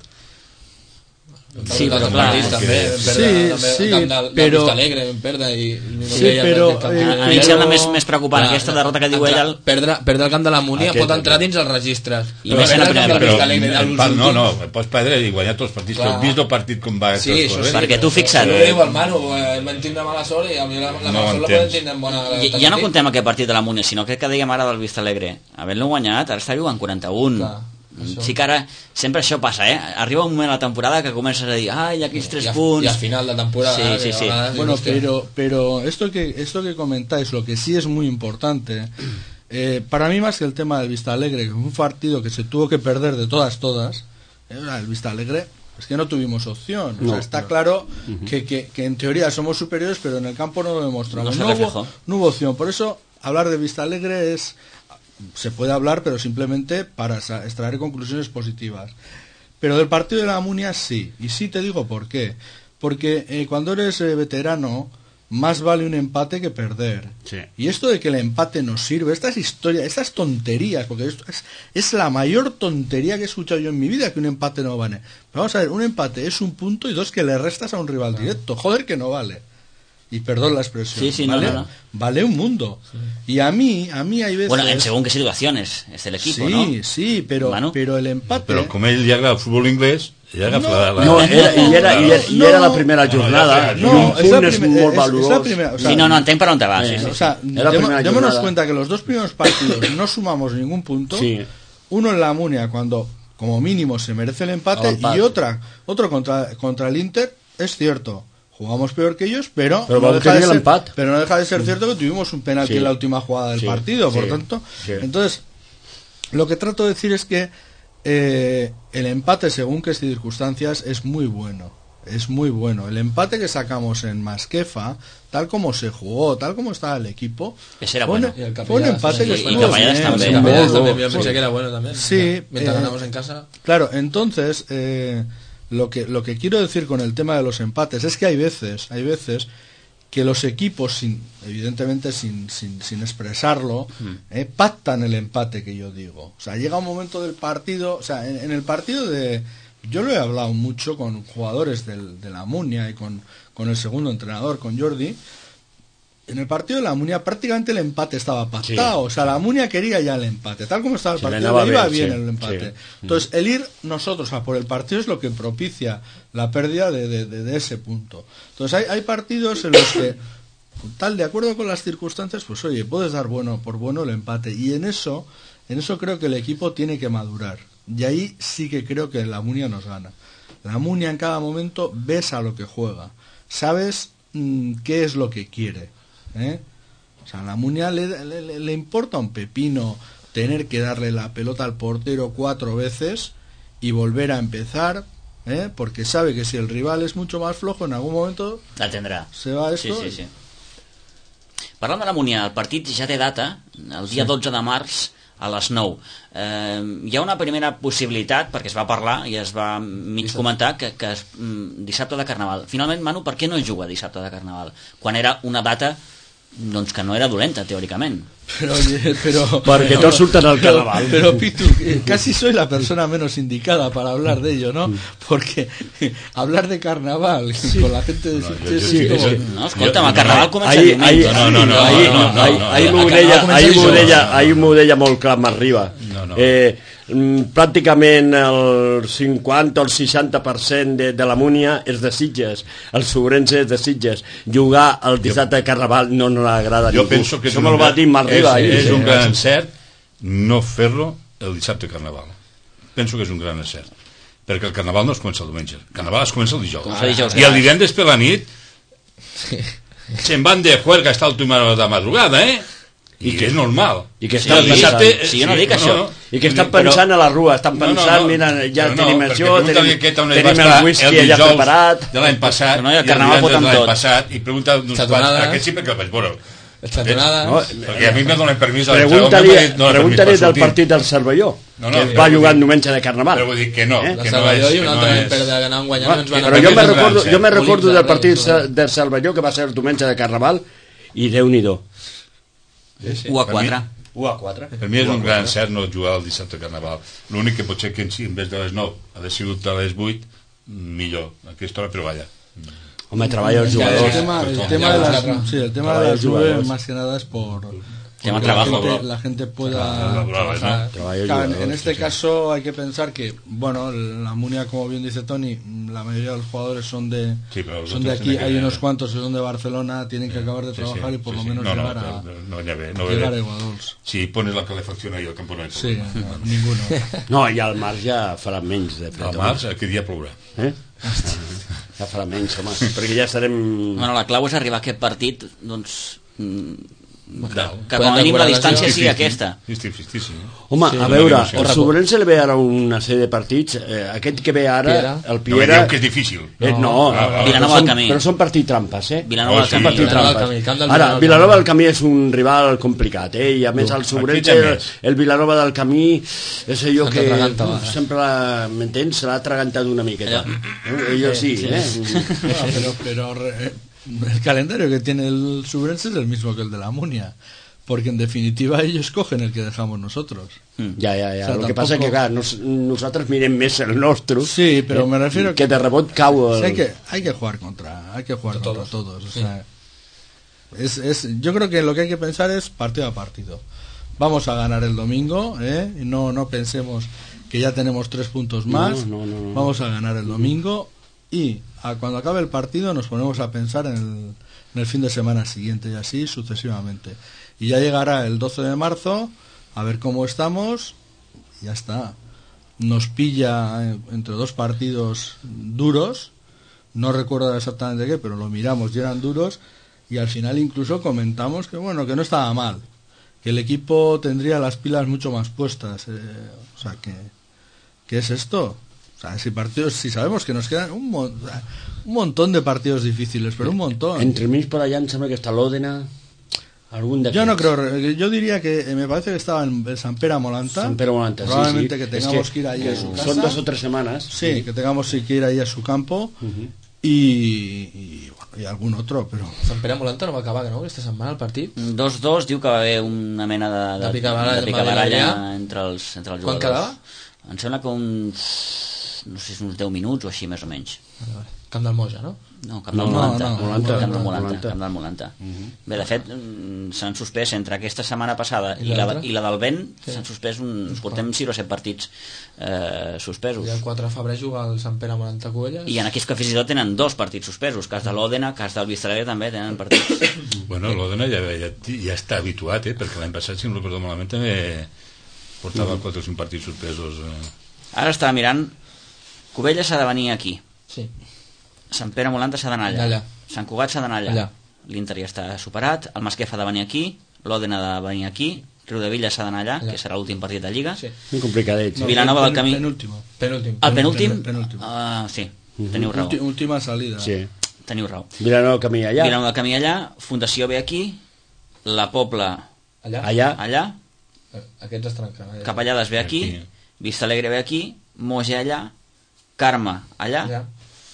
S2: Sí, però clar,
S5: també,
S6: Sí,
S5: perda, també,
S6: sí,
S5: el camp del, del
S6: però-
S5: Vista Alegre en perda i, i no
S6: Sí,
S5: veia
S6: però,
S5: aquest camp.
S6: eh,
S2: A, a mi em
S6: Però-
S2: sembla més, més preocupant
S5: Clar,
S2: aquesta derrota que diu ell.
S5: entrar-
S2: El...
S5: Perdre, perdre el camp de la Múnia
S4: Aquest,
S5: pot entrar
S4: aquest.
S5: dins els registres.
S2: I més en la
S5: perdre el camp
S2: primera
S5: del
S3: Però
S5: Vista Alegre
S3: el
S5: als
S3: part, no,
S5: últims-
S3: no, pots perdre i guanyar tots els partits.
S5: Clar.
S3: Heu vist el partit com va
S5: Sí, això sí.
S2: Perquè tu fixa't.
S5: Això ho diu el Manu, eh, vam tindre mala sort i a mi la, la
S3: No
S5: mala sort la
S3: entens.
S5: podem tindre en bona...
S2: Ja, ja no contem aquest partit de la Múnia, sinó que que dèiem ara del Vista Alegre. Havent-lo guanyat, ara està jugant quaranta-un.
S5: Clar, això.
S2: Sí que ara sempre això passa, eh? Arriba un moment a la temporada que comences a dir ai, aquells tres
S5: I a,
S2: punts...
S5: I a final de temporada...
S2: Sí,
S5: eh,
S2: sí,
S5: que a
S2: sí.
S5: vegades
S6: Bueno,
S5: dius, hòstia,
S6: pero, pero esto que esto que comentáis, lo que sí es muy importante, eh, para mí más que el tema del Vista Alegre, que fue un partido que se tuvo que perder de todas, todas, eh, el Vista Alegre, es que no tuvimos opción. O
S4: No,
S6: sea, está
S4: no.
S6: claro que, que, que en teoría somos superiores, pero en el campo no lo demostramos.
S2: No se
S6: hubo,
S2: reflejó.
S6: no hubo opción. Por eso, hablar de Vista Alegre es... Se puede hablar, pero simplemente para sa- extraer conclusiones positivas. Pero del partido de la Munia sí. Y sí te digo por qué. Porque eh, cuando eres eh, veterano, más vale un empate que perder.
S4: Sí.
S6: Y esto de que el empate nos sirve, estas historias, estas tonterías, porque esto es, es la mayor tontería que he escuchado yo en mi vida, que un empate no vale. Pero vamos a ver, un empate es un punto y dos que le restas a un rival directo. Joder que no vale. Y perdón la expresión.
S2: Sí, sí, no,
S6: ¿vale?
S2: no, no.
S6: Vale un mundo. Y a mí, a mí hay veces...
S2: Bueno, en según qué situaciones es el equipo,
S6: sí,
S2: ¿no?
S6: sí, pero,
S2: Manu.
S6: pero el empate...
S3: Però com ell li agrada el futbol inglès, ell agafa
S6: No,
S3: la, la...
S4: No, era, i, era, i, era, i
S6: No.
S4: era la primera jornada,
S3: No,
S4: i un
S6: es la
S4: punt és
S6: primer-
S4: molt
S6: es- es la
S4: valuós.
S6: primera, o sea,
S2: Sí, no, no, entenc per on te vas. Sí,
S4: Eh,
S2: sí,
S6: O
S2: sí.
S6: sea,
S4: Era la
S6: demo-
S4: primera
S6: démonos
S4: jornada.
S6: cuenta que los dos primeros partidos no sumamos ningún punto.
S4: Sí.
S6: Uno en la Munia, cuando como mínimo se merece el empate,
S4: El empate.
S6: y otra, otro contra, contra el Inter, es cierto. Jugamos peor que ellos, pero,
S4: Pero
S6: no
S4: vamos
S6: deja
S4: a
S6: de
S4: tener el
S6: ser,
S4: empate.
S6: pero no deja de ser cierto que tuvimos un penalti
S4: Sí.
S6: en la última jugada del
S4: Sí,
S6: partido, por
S4: sí,
S6: tanto.
S4: sí.
S6: Entonces, lo que trato de decir es que eh, el empate, según qué circunstancias, es muy bueno. Es muy bueno. El empate que sacamos en Masquefa, tal como se jugó, tal como estaba el equipo,
S2: Ese era
S6: fue, un-
S2: bueno.
S5: Y el
S6: fue un
S5: Capellás,
S6: empate
S5: sí,
S6: que
S5: y
S6: estuvo
S2: Capellás
S6: bien,
S2: también.
S6: sí,
S5: Capellás
S6: muy
S5: también,
S6: bueno,
S5: yo pensé
S6: sí.
S5: que era bueno también.
S6: Sí,
S5: Mientras
S6: eh,
S5: ganamos en casa.
S6: Claro, entonces eh, lo que lo que quiero decir con el tema de los empates es que hay veces, hay veces que los equipos, sin, evidentemente sin, sin, sin expresarlo, eh, pactan el empate que yo digo. O sea, llega un momento del partido, o sea, en, en el partido de... Yo lo he hablado mucho con jugadores del, de la Munia y con, con el segundo entrenador, con Jordi. en el partido de la Munia prácticamente el empate estaba pactado, sí. O sea, la Munia quería ya el empate, tal como estaba el partido, le, le iba bien, bien sí, el empate. Sí. Entonces, el ir nosotros a por el partido es lo que propicia la pérdida de, de, de, de ese punto. Entonces, hay, hay partidos en los que, tal, de acuerdo con las circunstancias, pues oye, puedes dar bueno por bueno el empate. Y en eso, en eso creo que el equipo tiene que madurar. Y ahí sí que creo que la Munia nos gana. La Munia en cada momento ves a lo que juega, sabes mmm, qué es lo que quiere. ¿Eh? O sea, a la Munia le, le, le importa un pepino tener que darle la pelota al portero cuatro veces y volver a empezar, ¿eh? Porque sabe que si el rival es mucho más flojo, en algún momento
S2: la tendrà.
S6: Se va esto.
S2: Sí, sí, sí. Parlant de la Munia, el partit ja té data, el dia sí. dotze de març a les nou. Eh, hi ha una primera possibilitat, perquè es va parlar i es va mig dissabte. comentar, que, que és mm, dissabte de Carnaval. Finalment, Manu, per què no es juga dissabte de Carnaval? Quan era una data doncs que no era dolenta, teóricamente.
S6: Pero, oye, pero,
S4: porque todos surtan al carnaval.
S6: Pero, pero Pitu, casi soy la persona menos indicada para hablar de ello, ¿no? Porque hablar de carnaval sí. con la gente de
S3: no,
S6: Sitges
S3: sí,
S6: es como...
S2: No, escolta'm, el carnaval comença el diumenge.
S4: No, no, no, ahir m'ho deia molt clar m'arriba.
S3: No, no.
S4: Eh, pràcticament el cinquanta o el seixanta per cent de, de la Múnia és de Sitges, el Sobrense és de Sitges. Jugar el dissabte de Carnaval no no l'agrada a ningú.
S3: Jo penso que és,
S4: un, va dir,
S3: és, és un gran encert no fer-lo el dissabte de Carnaval. Penso que és un gran encert, perquè el Carnaval no es comença el diumenge, el Carnaval es comença el dijous,
S2: ah, dijous
S3: i el divendres per la nit sí. se'n van de juerga hasta l'última hora de madrugada, eh? I, I que és normal.
S4: I que
S2: sí, estan pensant, sí, sí, jo no dic sí, això.
S4: No, no. I que estan pensant però, a la rua, estan pensant, no, no, no, mira, ja no, tenim això, tenim, tenim el whisky el ja preparat.
S3: De l'any passat,
S2: no, i el carnaval pot amb tot.
S3: Passat, i pregunta uns quants, aquest sí perquè el vaig veure.
S5: Xatonada.
S3: No, perquè a mi me donen permís.
S4: Pregunta-li no del partit del Cervelló, no, no, que va jugar en diumenge de Carnaval.
S3: Però vull dir que no.
S5: Eh? El Cervelló i un altre per d'anar guanyant ens van...
S4: Però jo me recordo, jo me recordo del partit del Cervelló que va ser el diumenge de Carnaval i Déu-n'hi-do.
S2: Sí, sí. u a quatre.
S4: u a quatre.
S3: Per mi és un gran cert no jugar el dissabte de Carnaval. L'únic que potser que en vez de les nou ha sigut a les vuit, millor. Aquesta hora, però vaja.
S4: Home, treballa els jugadors.
S6: El tema, el tema de las, sí, el tema de las jugadores más que nada es por...
S2: Tema trabajo,
S6: la gente, la gente pueda
S3: trabajar,
S6: ¿no? Claro, en este caso hay que pensar que, bueno, la Munia, como bien dice Tony, la mayoría de los jugadores son de sí, son de aquí, hay unos cuantos que son de Barcelona, tienen que acabar de trabajar sí, sí, y por sí, lo menos sí. no, llegar, no, a,
S3: no, no, no,
S6: llegar a Iguadols.
S3: Si pones la calefacció ahí al campo no hi
S6: sí, no, ninguno.
S4: No, i al març ja farà menys de fred.
S3: Al març aquest dia plourà.
S4: Eh? Ja farà menys, home, perquè ja estarem...
S2: Bueno, la clau és arribar a aquest partit, doncs... Que, que com a mínim la distància sigui aquesta.
S4: Home, a veure, el Sobrense le ve ara una sèrie de partits, eh, aquest que ve ara, el Piera...
S3: No, que és difícil.
S4: Eh, no,
S2: Vilanova del Camí.
S4: Però són partit trampes, eh?
S2: Vilanova del Camí.
S4: Ara, Vilanova del Camí és un rival complicat, eh? I a més el Sobrense, el Vilanova del Camí, és allò que sempre, m'entens, se l'ha atragantat una miqueta. Ellos sí, eh?
S6: Però... El calendario que tiene el Subrense es el mismo que el de la Munia, porque en definitiva ellos cogen el que dejamos nosotros.
S4: Ya, ya, ya. O sea, lo que pasa es que claro, nos, nosotros miren más el nuestro.
S6: Sí, pero eh, me refiero
S4: que de rebot cau el...
S6: hay que hay que jugar contra, hay que jugar contra todos. todos o sea, sí. es, es, yo creo que lo que hay que pensar es partido a partido. Vamos a ganar el domingo, ¿eh? Y no no pensemos que ya tenemos tres puntos más.
S4: No, no, no, no.
S6: Vamos a ganar el domingo y a cuando acabe el partido nos ponemos a pensar en el, en el fin de semana siguiente y así sucesivamente. Y ya llegará el doce de marzo a ver cómo estamos y ya está. Nos pilla entre dos partidos duros, no recuerdo exactamente qué, pero lo miramos y eran duros y al final incluso comentamos que bueno, que no estaba mal, que el equipo tendría las pilas mucho más puestas. Eh, o sea, que ¿qué es esto? O sea, si partidos, si sabemos que nos quedan un, mon, un montón de partidos difíciles, pero un montón.
S4: Entre mig por allá em sembla que està l'Òdena, algún de
S6: Yo no creo, yo diría que me parece que estaba en Sant Pere Molanta.
S4: Sant Pere Molanta,
S6: probablemente
S4: sí, sí.
S6: que tengamos
S4: es
S6: que, que ir ahí a su casa.
S4: Son dos o tres semanas.
S6: Sí, sí. Que tengamos que ir ahí a su campo uh-huh. y, y, bueno, y algún otro, pero...
S5: Sant Pere Molanta no va acabar, no?, aquesta setmana el partit.
S2: dos dos, diu que va haver una mena de, de,
S5: de picabaralla,
S2: de picabaralla entre, els, entre els
S5: jugadors. Quan quedava?
S2: Em sembla que uns no sé si uns deu minuts o així més o menys.
S5: Camp del Moja, no?
S2: No, Camp del
S4: No,
S2: Molanta.
S4: no, Molanta,
S2: Camp del
S4: no,
S2: Molanta.
S4: Molanta.
S2: Camp del Molanta.
S3: Mhm.
S2: Bé, de fet, mm, s'han suspès entre aquesta setmana passada
S5: I
S2: i la,
S5: l'altra?
S2: i la del vent,
S5: Sí.
S2: s'han suspès uns, portem sis o set partits eh, suspesos.
S5: I el quatre de febrer juga el Sant Pere Molanta Cubelles.
S2: I en equips que fins i tot tenen dos partits suspesos, cas de l'Òdena, cas del Vistalegre també tenen partits.
S3: Bueno, l'Òdena ja, ja, ja està habituat, eh? Perquè l'any passat, si no recordo malament, també portava quatre o cinc partits suspesos. Eh.
S2: Ara estava mirant, Cubelles s'ha de venir aquí,
S5: Sí.
S2: Sant Pere Molanta s'ha d'anar allà,
S5: Allà.
S2: Sant Cugat s'ha d'anar allà,
S5: Allà.
S2: l'Inter ja està superat, el Masquefa ha de venir aquí, l'Òdena ha de venir aquí, Riudevilla s'ha d'anar allà,
S5: Allà.
S2: que serà l'últim partit de Lliga.
S5: Sí.
S4: Un complicadet.
S2: No. Vilanova del Camí.
S6: Penúltimo.
S5: Penúltim.
S2: El penúltim?
S6: Pen- penúltim.
S2: Ah, sí, teniu raó.
S6: Ulti- última salida.
S4: Sí.
S2: Teniu raó.
S4: Vilanova Camí allà.
S2: Vilanova del Camí allà, Fundació ve aquí, la Pobla
S5: Allà?
S4: Allà.
S2: allà,
S5: Eh, Aquests es trenquen. allà.
S2: Capellades ve aquí,
S3: Aquí.
S2: Vistalegre ve aquí, Moja allà, Carme allà,
S5: Allà.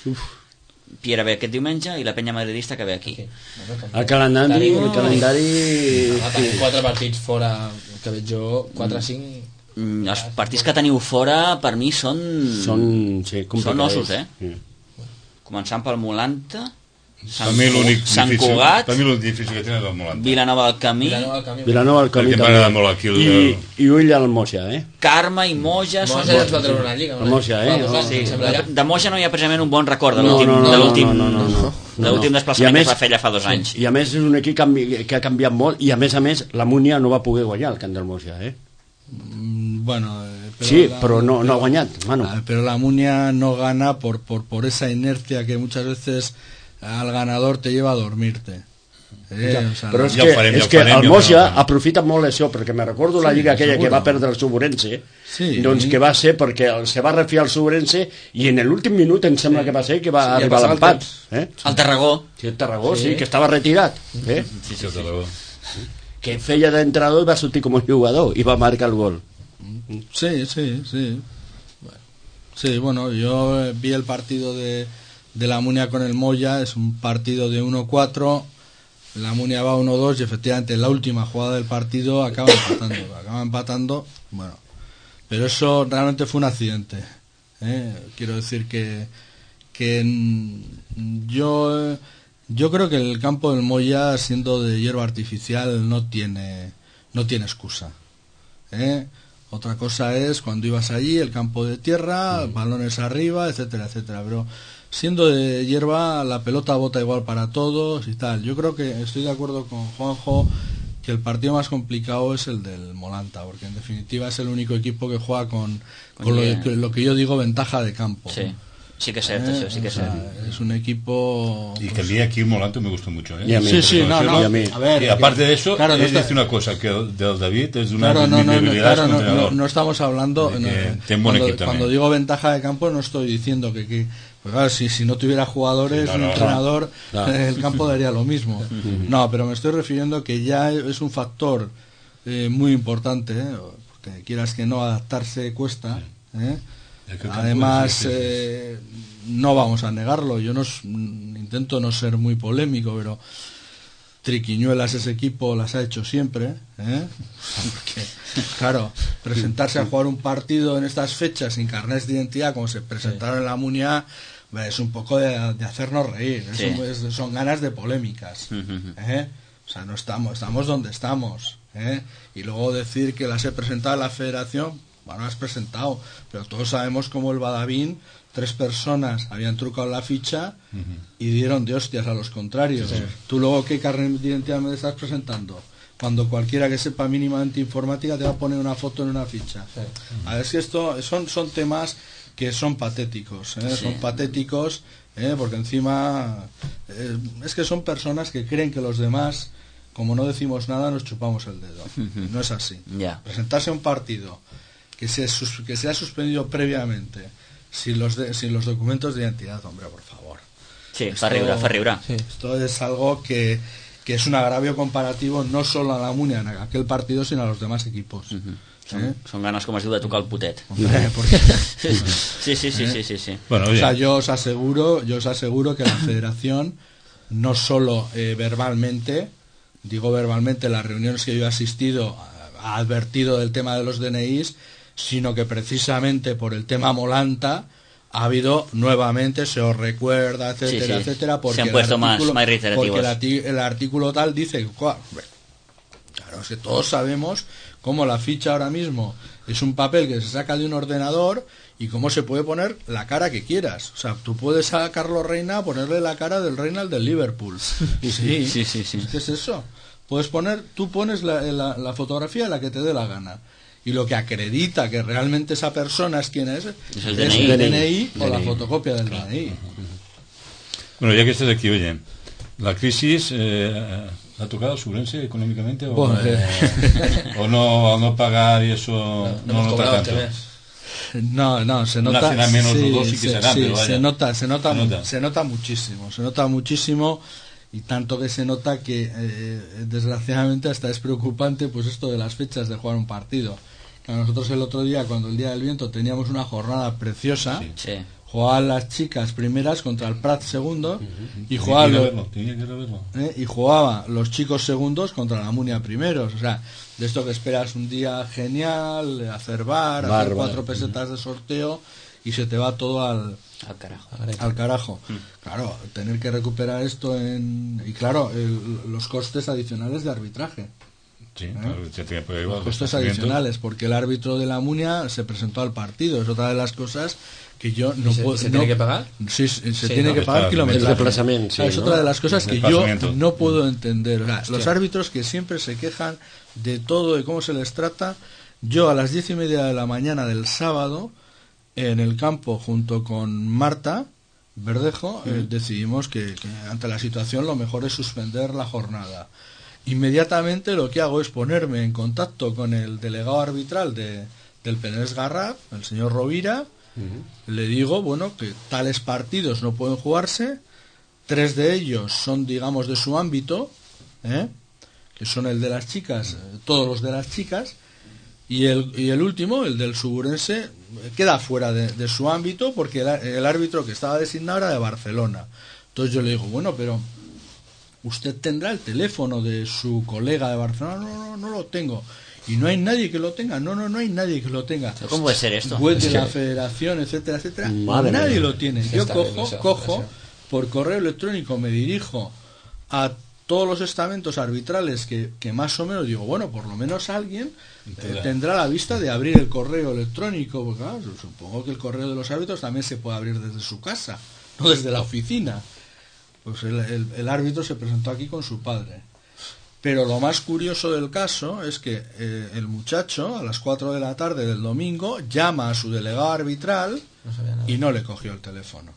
S2: Piera ve aquest diumenge i la penya madridista que ve aquí.
S5: Aquí. Bueno,
S4: El calendari,
S5: Tenim-
S4: el calendari...
S5: Ah, tenim quatre partits fora, que veig jo, quatre o cinc...
S2: Mm, els partits que teniu fora per mi són
S4: Són, sí,
S2: són
S4: complicadets.
S2: ossos, eh?
S4: Sí.
S2: Començant pel Molanta, Sant,
S3: Per mi l'únic
S2: Sant
S3: difícil,
S2: Cugat,
S3: per mi l'únic difícil que tenen és el Molanta.
S2: Vilanova del Camí,
S5: Vilanova del Camí.
S4: Vilanova al Camí
S3: Perquè m'agrada molt aquí el-
S4: I, i ull al Moja, eh?
S2: Carme i Moja són...
S5: Moja ja ens va treure una lliga.
S4: El Moja, eh?
S5: Fa dos anys,
S2: Sí,
S5: em sembla,
S2: de,
S5: allà.
S2: de Moja no hi ha precisament un bon record de
S4: No,
S2: l'últim
S4: no, no,
S2: de l'últim
S4: no, no, no, no, no.
S2: de l'últim
S4: I a
S2: desplaçament
S4: més-
S2: que es va fer ja fa dos anys.
S4: I a més és un equip canvi, que ha canviat molt i a més a més la Múnia no va poder guanyar el camp del Moja, eh?
S6: Mm, Bueno, eh, pero
S4: Sí,
S6: la-
S4: però no, no ha guanyat, mano.
S6: Ah, pero la Munia no gana por, por, por esa inercia que muchas veces al ganador te lleva a dormirte. Eh, o sea,
S4: Però
S6: no-
S4: és
S3: Ja ho
S4: que,
S3: farem, ja
S4: és
S3: ho
S4: que
S3: farem,
S4: el
S3: ja ho
S4: Moja
S3: farem.
S4: aprofita molt això, perquè me recordo la
S6: Sí,
S4: lliga aquella que
S6: seguro.
S4: va perdre el Suburense,
S6: Sí.
S4: doncs que va ser perquè se va refiar el Suburense i en l'últim minut em sembla que va ser que va
S5: Sí, ja
S4: arribar
S5: passava el
S4: l'empat.
S5: temps.
S4: Eh?
S2: El Tarragó,
S4: Sí, el Tarragó, sí.
S5: Sí.
S4: que estava retirat. Eh?
S3: Sí, sí, té raó.
S4: Que feia d'entrenador i va sortir com a jugador i va marcar el gol.
S6: Sí, sí, sí. Sí, bueno, yo eh, vi el partido de, de la Munia con el Moya, es un partido de uno cuatro, la Munia va uno dos y efectivamente en la última jugada del partido acaba empatando, acaba empatando, bueno, pero eso realmente fue un accidente. ¿eh? Quiero decir que, que mm, yo, eh, yo creo que el campo del Moya, siendo de hierba artificial, no tiene, no tiene excusa. ¿eh? Otra cosa es cuando ibas allí, el campo de tierra, balones arriba, etcétera, etcétera. Pero siendo de hierba, la pelota bota igual para todos y tal. Yo creo que estoy de acuerdo con Juanjo que el partido más complicado es el del Molanta, porque en definitiva es el único equipo que juega con, con lo,
S2: Con-
S6: que, lo que yo digo ventaja de campo.
S2: sí. Sí que és cert,
S6: Eh,
S2: això sí que és
S6: o sea,
S2: cert.
S6: es un equipo...
S3: Y que
S6: pues,
S3: a mí aquí Molanta me gustó mucho. ¿eh?
S4: Y a mí.
S6: Sí, sí, no, no,
S4: Y a mí.
S6: a ver,
S3: Y aparte de eso,
S6: claro, no
S3: es
S6: está-
S3: decir una cosa, que el del David es de una
S6: Claro, no, no, no,
S3: debilidad
S6: claro,
S3: como
S6: no, no,
S3: entrenador.
S6: no estamos hablando.
S3: De
S6: no,
S3: que
S6: no.
S3: tiene buen
S6: cuando,
S3: equipo también.
S6: cuando digo ventaja de campo, no estoy diciendo que. que pues claro, si, si no tuviera jugadores,
S3: No,
S6: un
S3: no,
S6: entrenador,
S4: claro.
S6: el campo daría lo mismo. No, pero me estoy refiriendo que ya es un factor eh, muy importante, ¿eh? Porque quieras que no, adaptarse cuesta. ¿eh?
S3: Es que el campo
S6: Además,
S3: es- sí, sí, sí.
S6: eh, no vamos a negarlo. Yo no s- intento no ser muy polémico, pero triquiñuelas ese equipo las ha hecho siempre, ¿eh? Porque, claro, presentarse a jugar un partido en estas fechas sin carnés de identidad como se presentaron en la Munia es un poco de, de hacernos reír, es
S2: Sí.
S6: un- es- son ganas de polémicas, ¿eh? O sea, no estamos, estamos donde estamos, ¿eh? Y luego decir que las he presentado en la federación, bueno, las has presentado, pero todos sabemos cómo el Badavín, tres personas habían trucado la ficha y dieron de hostias a los contrarios. Tú luego, ¿qué carnet de identidad me estás presentando? Cuando cualquiera que sepa mínimamente informática te va a poner una foto en una ficha. A ver, es que esto son, son temas que son patéticos, ¿eh?
S2: Sí.
S6: Son patéticos, ¿eh? Porque encima eh, es que son personas que creen que los demás, como no decimos nada, nos chupamos el dedo. Y no es así.
S2: Ja.
S6: Presentarse a un partido que se, sus- que se ha suspendido previamente sin los, de- sin los documentos de identidad, hombre, por favor.
S2: Sí,
S6: Esto-
S2: fa riure, fa riure.
S5: Sí.
S6: Esto es algo que, que es un agravio comparativo no solo a la Munia en aquel partido, sino a los demás equipos.
S2: Són,
S6: ¿Eh?
S2: són ganes, com es diu, de tocar el potet.
S6: Hombre, porque-
S2: Sí, sí, sí, sí, sí, sí.
S3: Bueno,
S6: o
S3: oye,
S6: sea, yo os aseguro, yo os aseguro que la Federación no solo eh, verbalmente, digo verbalmente, en las reuniones que yo he asistido, ha advertido del tema de los D N Is, sino que precisamente por el tema Molanta ha habido nuevamente, se os recuerda, etcétera,
S2: Sí, sí.
S6: etcétera, porque,
S2: Se han
S6: el
S2: puesto más-
S6: artículo,
S2: más reiterativos.
S6: porque el, arti- el artículo tal dice, "Joa, claro, es que todos sabemos cómo la ficha ahora mismo es un papel que se saca de un ordenador y cómo se puede poner la cara que quieras. O sea, tú puedes a Carlos Reina ponerle la cara del Reina al del Liverpool. Sí,
S2: Sí, sí, sí.
S6: ¿Qué es eso? Puedes poner, tú pones la, la, la fotografía la que te dé la gana. Y lo que acredita que realmente esa persona es quien es,
S2: Es el
S6: es
S2: D N I.
S6: el D N I o
S4: D N I.
S6: la fotocopia del D N I.
S3: Bueno, ya que estás aquí, oye, la crisis eh, ¿ha tocado a Surense económicamente o,
S6: Bueno,
S3: o, o no, o no pagar y eso no,
S5: No hemos
S3: nota
S5: cobrado
S3: tanto?
S5: este mes.
S6: No, no, se
S3: Una
S6: nota.
S3: cena menos
S6: sí,
S3: o dos sí que
S6: se,
S3: serán,
S6: sí,
S3: pero vaya.
S6: se nota, se nota,
S3: Se nota.
S6: se nota muchísimo, se nota muchísimo y tanto que se nota que eh, desgraciadamente hasta es preocupante pues esto de las fechas de jugar un partido. Que nosotros el otro día, cuando el día del viento teníamos una jornada preciosa,
S3: Sí.
S2: Sí.
S6: jugaban las chicas primeras contra el Prat segundo y
S3: Tenía
S6: jugaban
S3: que
S6: los-
S3: verlo, tenía que verlo.
S6: ¿eh? y jugaba los chicos segundos contra la Munia primeros, o sea, de esto que esperas un día genial, hacer bar, hacer
S4: Bar,
S6: cuatro
S4: bar.
S6: pesetas de sorteo y se te va todo al,
S2: Al carajo.
S6: al carajo. Claro, tener que recuperar esto en... y claro, el- los costes adicionales de arbitraje.
S3: Sí, claro, se tiene que llevar
S6: Los costes
S3: desplazamientos.
S6: adicionales, porque el árbitro de la Munia se presentó al partido, es otra de las cosas que yo no
S5: ¿Y se-
S6: puedo...
S5: se
S6: no-
S5: tiene que pagar?
S6: Sí, se se
S5: Sí,
S6: tiene
S5: ¿no?
S6: que pagar
S3: Está-
S6: kilometraje.
S4: el desplazamiento, sí,
S6: Ah, es
S4: ¿no?
S6: otra de las cosas que yo
S3: Desplazamiento.
S6: no puedo entender. O sea, los árbitros que siempre se quejan de todo, de cómo se les trata. Yo a las diez y media de la mañana del sábado, en el campo, junto con Marta Verdejo, eh, decidimos que, que ante la situación lo mejor es suspender la jornada. Inmediatamente lo que hago es ponerme en contacto con el delegado arbitral de, del Penedès Garraf, el señor Rovira. Le digo, bueno, que tales partidos no pueden jugarse, tres de ellos son, digamos, de su ámbito, ¿eh? que son el de las chicas, eh, todos los de las chicas, y el, y el último, el del Suburense, eh, queda fuera de, de su ámbito porque el, el árbitro que estaba designado era de Barcelona. Entonces yo le digo, bueno, pero usted tendrá el teléfono de su colega de Barcelona. No, no, no lo tengo. Y no hay nadie que lo tenga. No, no, no hay nadie que lo tenga.
S2: ¿Cómo puede ser esto?
S6: Web de
S4: Es
S6: la
S4: que-
S6: federación, etcétera, etcétera.
S4: Madre
S6: Nadie
S4: mía.
S6: lo tiene.
S5: Es que
S6: Yo
S5: está bien
S6: cojo,
S5: eso,
S6: cojo,
S5: eso.
S6: por correo electrónico me dirijo a todos los estamentos arbitrales que, que más o menos digo, bueno, por lo menos alguien eh, tendrá la vista de abrir el correo electrónico, porque claro, supongo que el correo de los árbitros también se puede abrir desde su casa, no desde la oficina. Pues el, el- el árbitro se presentó aquí con su padre. Pero lo más curioso del caso es que eh, el muchacho a las cuatro de la tarde del domingo llama a su delegado arbitral
S5: No sabía nada.
S6: y no le cogió el teléfono.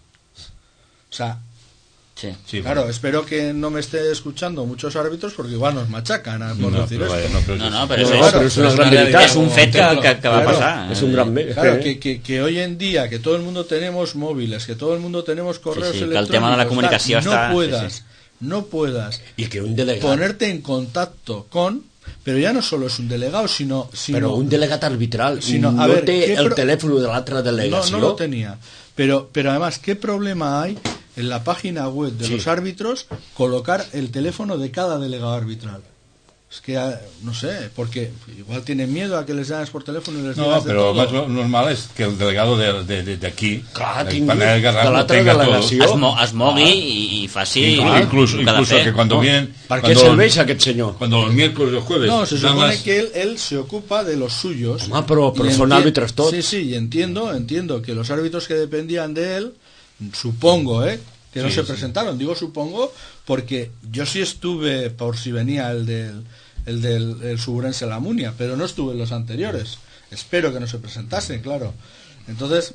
S6: O sea,
S2: Sí.
S3: Sí,
S6: claro,
S3: bueno.
S6: espero que no me esté escuchando muchos árbitros porque igual nos machacan a- por
S3: No,
S6: decir
S3: pero
S6: esto.
S3: vaya, no, pero
S2: No,
S3: eso
S2: no,
S3: sí.
S2: pero eso
S4: No,
S2: es,
S4: pero es una
S2: es
S4: gran
S2: realidad,
S4: veritat.
S2: es un fet que, que, que va
S6: Claro,
S2: passar.
S4: Es un gran bé.
S6: Claro, que, que, que hoy en día, que todo el mundo tenemos móviles, que todo el mundo tenemos correos
S2: sí, que el
S6: electrónicos,
S2: tema de la comunicación
S6: tal,
S2: está-
S6: no puedas,
S2: sí, sí.
S6: no puedas
S4: Y que un delegado...
S6: ponerte en contacto con, pero ya no solo es un delegado, sino, sino
S4: Però un delegat arbitral
S6: sino, a
S4: no
S6: ver,
S4: té
S6: ¿qué
S4: el
S6: pro-
S4: telèfon de l'altra
S6: no,
S4: delegació.
S6: no lo tenía. Pero, pero además, ¿qué problema hay en la página web de
S4: Sí.
S6: los árbitros colocar el teléfono de cada delegado arbitral? Es que, ah, no sé, porque igual tienen miedo a que les llames por teléfono y les
S3: No,
S6: digas de
S3: pero
S6: todo.
S3: más lo normal es que el delegado de, de, de, de aquí,
S4: Clar,
S3: el
S4: tingui
S3: panel Garraf,
S4: de
S3: lo
S4: l'altra
S3: tenga todo.
S4: delegació.
S2: Es, mo, es mogui i, i faci
S3: Incluso,
S2: el
S3: incluso,
S2: que ha de
S3: incluso
S2: fer.
S3: que cuando
S4: No,
S3: vienen...
S4: Per què
S3: cuando-
S4: serveix aquest senyor?
S3: Cuando los miércoles y los jueves...
S6: No, se
S3: dan
S6: supone
S3: las-
S6: que él, él se ocupa de los suyos.
S4: Home, però- però
S6: Y
S4: són
S6: enti-
S4: àrbitres tots.
S6: Sí, sí, y entiendo, entiendo que los árbitros que dependían de él, supongo, ¿eh? Que no
S3: Sí,
S6: se
S3: sí.
S6: presentaron. Digo supongo porque yo sí estuve, por si venía el del el del el Suburense La Munia, pero no estuve en los anteriores. Espero que no se presentasen, claro. Entonces,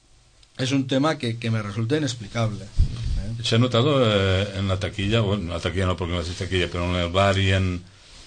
S6: es un tema que, que me resulta inexplicable. ¿eh?
S3: Se ha notado eh, en la taquilla, bueno, en la taquilla no porque no es taquilla, pero en el bar y en...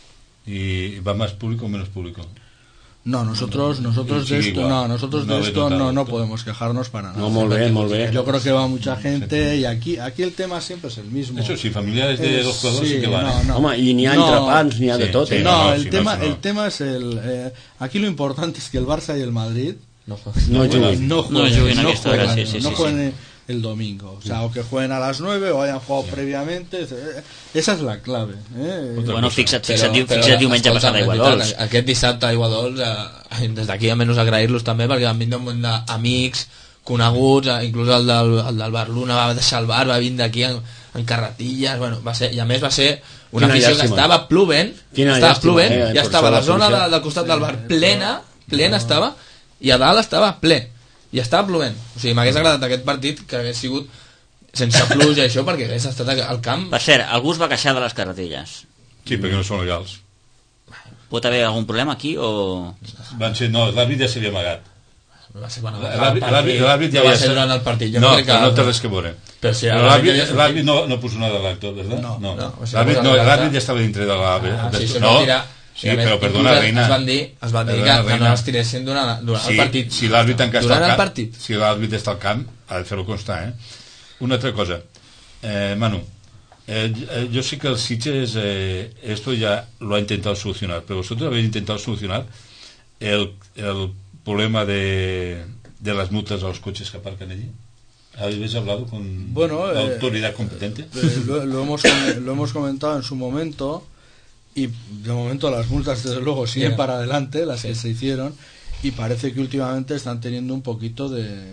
S3: ¿Y va más público o menos público?
S6: No, nosotros nosotros
S3: Sí,
S6: de esto
S3: igual.
S6: no, nosotros
S3: No
S6: de
S3: habéis
S6: esto
S3: notado
S6: no no
S3: esto.
S6: podemos quejarnos para nada.
S4: No, molt bé, molt bé.
S6: Yo creo que va mucha gente y aquí aquí el tema siempre es el mismo.
S3: Eso sí, familiares de
S6: Es-
S3: los jugadores sí, que van.
S6: no,
S3: ¿eh?
S6: no.
S4: Home, i n'hi ha
S6: No.
S4: entrepans, n'hi ha de
S3: Sí,
S4: tot.
S3: sí,
S4: eh?
S6: no,
S3: no,
S6: el
S3: si no,
S6: tema
S3: si no.
S6: el tema es el eh, aquí lo importante es que el Barça y el Madrid
S5: No jodas.
S4: No juguin.
S6: no jueguen,
S2: jueguen a aquesta hora,
S6: jueguen,
S2: sí, sí,
S6: no
S2: sí,
S6: jueguen el domingo, o sea, o que jueguen a las nueve o hayan jugado previamente, eh, esa es la clave, ¿eh?
S3: Otra
S2: Bueno,
S3: cosa.
S2: fixa't,
S5: Però-
S2: fixa't, diu-
S5: però,
S2: fixa't diumenge
S5: escolta'm,
S2: passat a
S5: és
S2: Iguadols.
S5: veritat, aquest dissabte a Iguadols, eh, des d'aquí almenys agrair-los també perquè han vingut un munt d'amics, coneguts, inclús el del, el del Barluna va deixar el bar, va vindre aquí en, en carretilles, bueno, va ser, i a més va ser una
S4: Quina
S5: afició
S4: llàstima.
S5: que estava plovent,
S4: Quina
S5: estava
S4: llàstima,
S5: plovent,
S4: eh,
S5: ja
S4: per
S5: estava
S4: això
S5: la
S4: la
S5: zona de,
S4: policia-
S5: del costat del bar plena, plena estava, i a dalt estava ple, i estava plovent. O sigui, m'hagués agradat aquest partit que hagués sigut sense pluja i això, perquè hagués estat al camp.
S2: Per cert, algú es va queixar de les carretilles.
S3: Sí, perquè no són legals.
S2: Pot haver algun problema aquí o...
S3: Van ser, no, l'àrbit ja s'havia amagat.
S5: Va ser bona
S3: L'àrbit l'àrbit
S5: ja va ser durant el partit. Jo
S3: no,
S5: crec que...
S3: no té res que veure.
S5: Però si
S3: L'àrbit
S5: l'àrbit
S3: l'àrbit no, no puso nada de l'actor, ¿verdad?
S5: No, no, o sigui,
S3: L'àrbit
S5: no
S3: no,
S5: posa
S3: l'àrbit
S5: l'acte.
S3: ja estava dintre de l'àrbit.
S5: Ah, sí, això es
S3: no,
S5: va tirar.
S3: sí,
S5: I a més,
S3: però perdona,
S5: inclús
S3: Reina.
S5: Es van dir, es van dir que,
S3: Perdona,
S5: que no
S3: Reina.
S5: els tiressin durant, durant
S3: si,
S5: el partit.
S3: si l'àrbit encara està
S5: Durant
S3: al
S5: el
S3: camp,
S5: partit.
S3: si l'àrbit està al camp, ha de fer-ho constar, eh? Una altra cosa, eh, Manu, eh, eh, yo sé que el Sitges eh, esto ya lo ha intentado solucionar, pero vosotros habéis intentado solucionar el, el problema de, de las multas a los coches que aparcan allí. ¿Habéis hablado con
S6: Bueno,
S3: la
S6: eh,
S3: autoridad competente?
S6: Eh, lo, lo hemos, lo hemos comentado en su momento y de momento las multas desde luego siguen
S5: Yeah.
S6: para adelante, las que se hicieron, y parece que últimamente están teniendo un poquito de,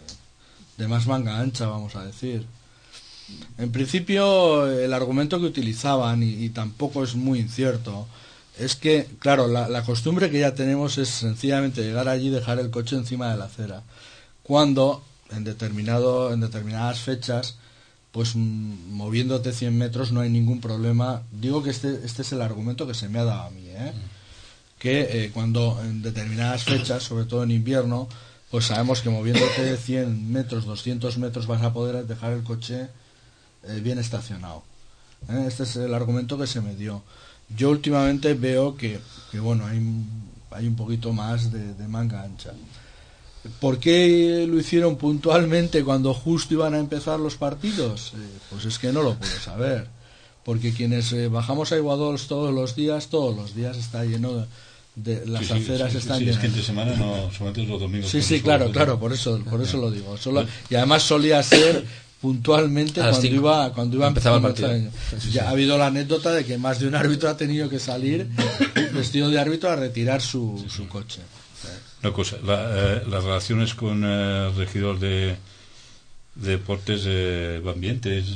S6: de más manga ancha, vamos a decir. En principio el argumento que utilizaban, y, y tampoco es muy incierto, es que, claro, la, la costumbre que ya tenemos es sencillamente llegar allí y dejar el coche encima de la acera, cuando en determinado en determinadas fechas, pues mm, moviéndote cien metros no hay ningún problema. Digo que este este es el argumento que se me ha dado a mí, ¿eh? Que eh, cuando en determinadas fechas, sobre todo en invierno, pues sabemos que moviéndote cien metros, doscientos metros vas a poder dejar el coche eh, bien estacionado, ¿eh? Este es el argumento que se me dio. Yo últimamente veo que, que bueno, hay, hay un poquito más de, de manga ancha. ¿Por qué lo hicieron puntualmente cuando justo iban a empezar los partidos? Eh, pues es que no lo puedo saber. Porque quienes eh, bajamos a Iguadols todos los días, todos los días está lleno de, de las
S3: Sí, sí,
S6: aceras
S3: sí, sí,
S6: están
S3: sí,
S6: llenas.
S3: es que entre semana no, solamente los domingos.
S6: Sí,
S3: por
S6: sí,
S3: eso
S6: claro,
S3: lo-
S6: claro, por eso, por eso lo digo. Solo, y además solía ser puntualmente
S5: A las
S6: cuando
S5: cinco.
S6: iba cuando iba
S5: Empezaba el
S6: cuando
S5: partido.
S6: estaba- ya ha habido la anécdota de que más de un árbitro ha tenido que salir vestido de árbitro a retirar su, su coche.
S3: Una cosa, la, eh, las relaciones con eh, el regidor de, de deportes eh, van bien, ¿tenéis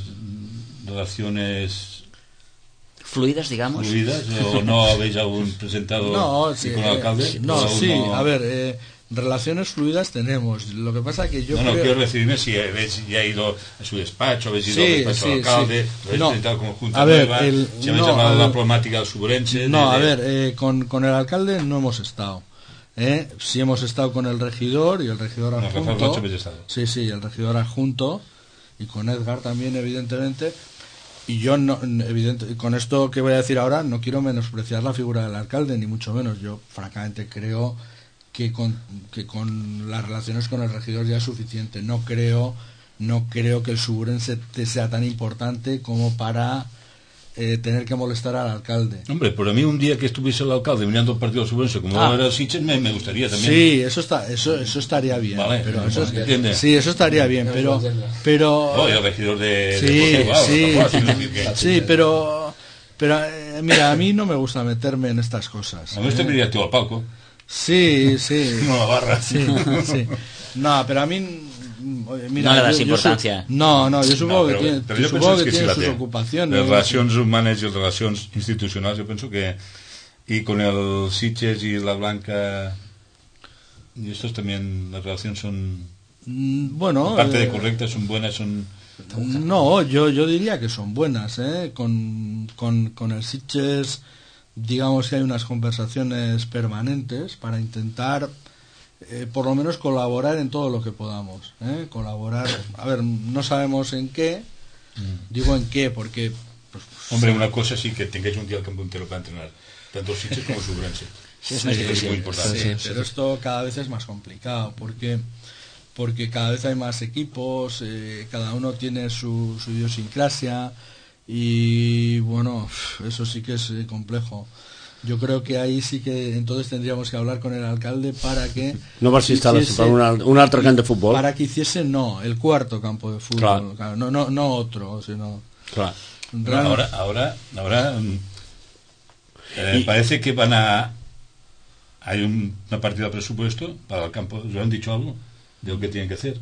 S3: relaciones
S2: Fluidas, digamos.
S3: fluidas o no habéis aún presentado
S6: No,
S3: ni
S6: sí,
S3: con el alcalde?
S6: eh, no,
S3: ¿O aún
S6: sí,
S3: no?
S6: a ver, eh, relaciones fluidas tenemos. Lo que pasa que yo
S3: no, no,
S6: creo...
S3: quiero recibirme si habéis ya ido a su despacho, habéis ido
S6: Sí,
S3: al despacho
S6: sí,
S3: del alcalde,
S6: sí.
S3: habéis
S6: No.
S3: presentado como Junta
S6: A ver,
S3: Nueva,
S6: el-
S3: si habéis
S6: no,
S3: hablado
S6: a
S3: de la
S6: ver.
S3: problemática del Suburense.
S6: No,
S3: de-
S6: a
S3: de-
S6: ver, eh, con, con el alcalde no hemos estado. ¿eh? Sí hemos estado con el regidor y el regidor
S3: No, Rafael
S6: adjunto.
S3: Rocha habéis estado.
S6: Sí, sí, el regidor adjunto y con Edgar también, evidentemente. Y yo, no, evidente, con esto que voy a decir ahora, no quiero menospreciar la figura del alcalde, ni mucho menos. Yo, francamente, creo que con, que con las relaciones con el regidor ya es suficiente. No creo, no creo que el Suburense te sea tan importante como para eh, tener que molestar al alcalde.
S3: Hombre, por a mí un día que estuviese el alcalde mirando el partido del Suburense como
S6: Ah.
S3: era el Sitges, me, me gustaría también.
S6: Sí, eso está, eso, eso estaría bien.
S3: Vale,
S6: pero
S3: bueno,
S6: eso es-
S3: ¿entiendes?
S6: sí, eso estaría bien, pero, pero
S3: Oh, y el regidor de,
S6: sí,
S3: de Portugal,
S6: sí,
S3: tampoco, así decir que-
S6: sí, pero, pero eh, mira, a mí no me gusta meterme en estas cosas.
S3: A mí usted
S6: ¿eh?
S3: me diría tío al palco,
S6: Sí, sí,
S3: no a la barra.
S6: sí, sí. No, pero a mí, mm, oye, mira,
S2: No le das
S6: yo- yo
S2: importancia.
S6: su- no, no, yo supongo
S3: No, però,
S6: que tiene,
S3: però jo
S6: supongo
S3: penso
S6: que
S3: que sí
S6: tiene
S3: la
S6: sus
S3: té.
S6: ocupaciones.
S3: Les relacions humanes i les relacions institucionals, jo penso que y con el Sitges y la Blanca y estos también las relaciones son
S6: Mm, Bueno,
S3: aparte de
S6: eh,
S3: correctas, son buenas, son
S6: No, yo, yo diría que son buenas, ¿eh? Con, con, con el Sitges, digamos que hay unas conversaciones permanentes para intentar, eh, por lo menos, colaborar en todo lo que podamos, ¿eh? Colaborar, a ver, no sabemos en qué, digo en qué, porque... Pues,
S3: hombre, una cosa sí que tengáis un día al campo entero para entrenar, tanto el Sitges como el Suburense.
S2: Sí, es más
S3: es
S2: difícil.
S3: muy importante.
S6: sí, pero esto cada vez es más complicado, porque porque cada vez hay más equipos, eh, cada uno tiene su, su idiosincrasia y bueno, eso sí que es eh, complejo. Yo creo que ahí sí que entonces tendríamos que hablar con el alcalde para que
S4: No vols instal·lar-se
S6: hiciese-
S4: per un, al- un altre camp de futbol?
S6: para que hiciese no el cuarto campo de fútbol,
S4: Claro.
S6: claro, no no no otro, sino
S4: Clar.
S3: Bueno, ahora, ahora, ahora mm, eh,
S4: Y-
S3: parece que van a hay un- una partida de presupuesto para el campo. ¿Os han dicho algo? de lo que tienen que hacer.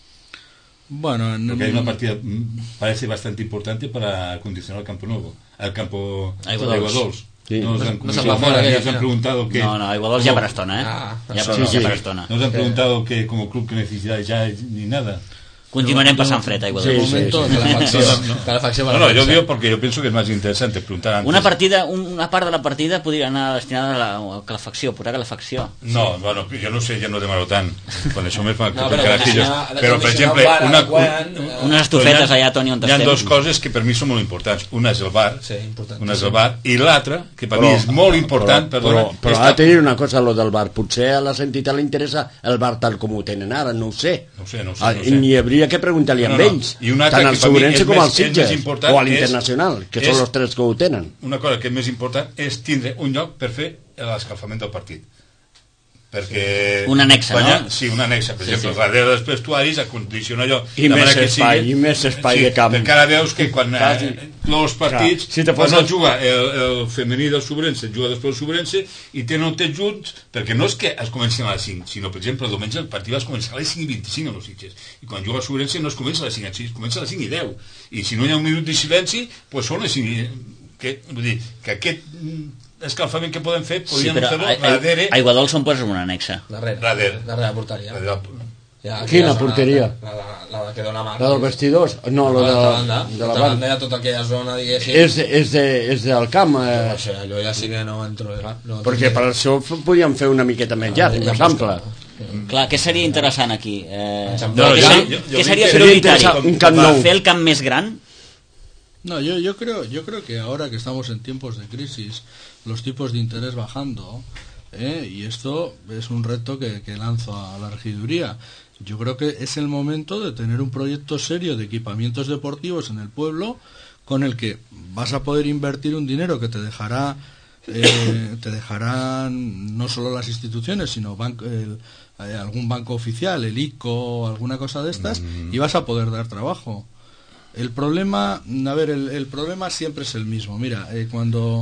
S6: Bueno, en,
S3: porque hay una partida parece bastante importante para acondicionar el campo nuevo, al campo Aiguadols. Sí. Nos han, no, no nada, nos han preguntado que
S2: no, no, Aiguadols ya para estona, ¿eh? Ah, ya, sí, sí, ya para estona.
S3: Nos han preguntado que como club que necesitáis ya ni nada.
S2: Continuarem no, passant fred, Aiguadols.
S5: Sí, sí, sí. Calefacció.
S3: No, no. Calefacció no, no, yo digo porque yo pienso que es más interesante preguntar antes.
S2: Una partida, una part de la partida podria anar destinada a la calefacció, posar calefacció.
S3: No, sí. Bueno, yo no sé, yo no demano tant. Con eso me fa no, carajillos. Pero, per exemple, una, un,
S2: unes estufetes allà, Toni, on
S3: hi ha dues coses que per mi són molt importants. Una és el bar,
S5: sí,
S3: una és el bar, i l'altra, que per però, mi és molt important,
S4: però,
S3: perdona...
S4: Però, però ha de tenir una cosa, lo del bar. Potser a la entitat li interessa el bar tal com ho tenen ara, no ho sé.
S3: No ho sé, no ho sé. No ho sé.
S4: Ni hauria que preguntar-li a ells, tant al Sobrense com al Sitges o a l'Internacional, que és, són els tres que ho tenen.
S3: Una cosa que és més important és tindre un lloc per fer l'escalfament del partit, perquè
S2: una anexa,
S3: guanyar,
S2: no?
S3: Sí, una anexa, per sí, exemple, sí. Darrere dels vestuaris acondiciona allò
S4: i més espai, sigui, i més espai
S3: sí,
S4: de camp,
S3: perquè ara veus que quan eh, els partits si quan el juga el, el femení del Sobrense juga després del Sobrense i tenen tots junts, perquè no és que es comencin a les cinc, sinó per exemple el diumenge el partit es comença a les cinc i vint-i-cinc a los Sitges, i quan juga el Sobrense no es comença a les cinc, es comença a les cinc i deu, i si no hi ha un minut de silenci pues són les cinc i... que, vull dir, que aquest escalfament que podem fer podríem sí, fer-lo darrere.
S2: Aiguadols són pues una anexa
S5: darrere,
S3: darrere,
S5: darrere la porteria.
S4: Ja, quina porteria?
S5: La, la, la, la que dona mar.
S4: La dels vestidors? No, la de la
S5: banda. De la banda hi ha tota aquella zona, diguéssim.
S4: És, és, de, és del camp. Eh.
S5: No sé, allò ja sí que no entro. No,
S4: perquè per això podíem fer una miqueta més llarg, més ample.
S2: Clar, què seria interessant aquí? Eh,
S3: no, no,
S2: què,
S3: jo,
S2: ser,
S3: jo, jo
S2: què seria
S4: prioritari? Un camp nou.
S2: ¿Fer el camp més gran?
S6: No, yo, yo creo yo creo que ahora que estamos en tiempos de crisis, los tipos de interés bajando, ¿eh? Y esto es un reto que, que lanzo a la regiduría. Yo creo que es el momento de tener un proyecto serio de equipamientos deportivos en el pueblo con el que vas a poder invertir un dinero que te dejará eh, te dejarán no solo las instituciones, sino banco, el, eh, algún banco oficial, el I C O, alguna cosa de estas, mm. y vas a poder dar trabajo. El problema, a ver, el, el problema siempre es el mismo. Mira, eh, cuando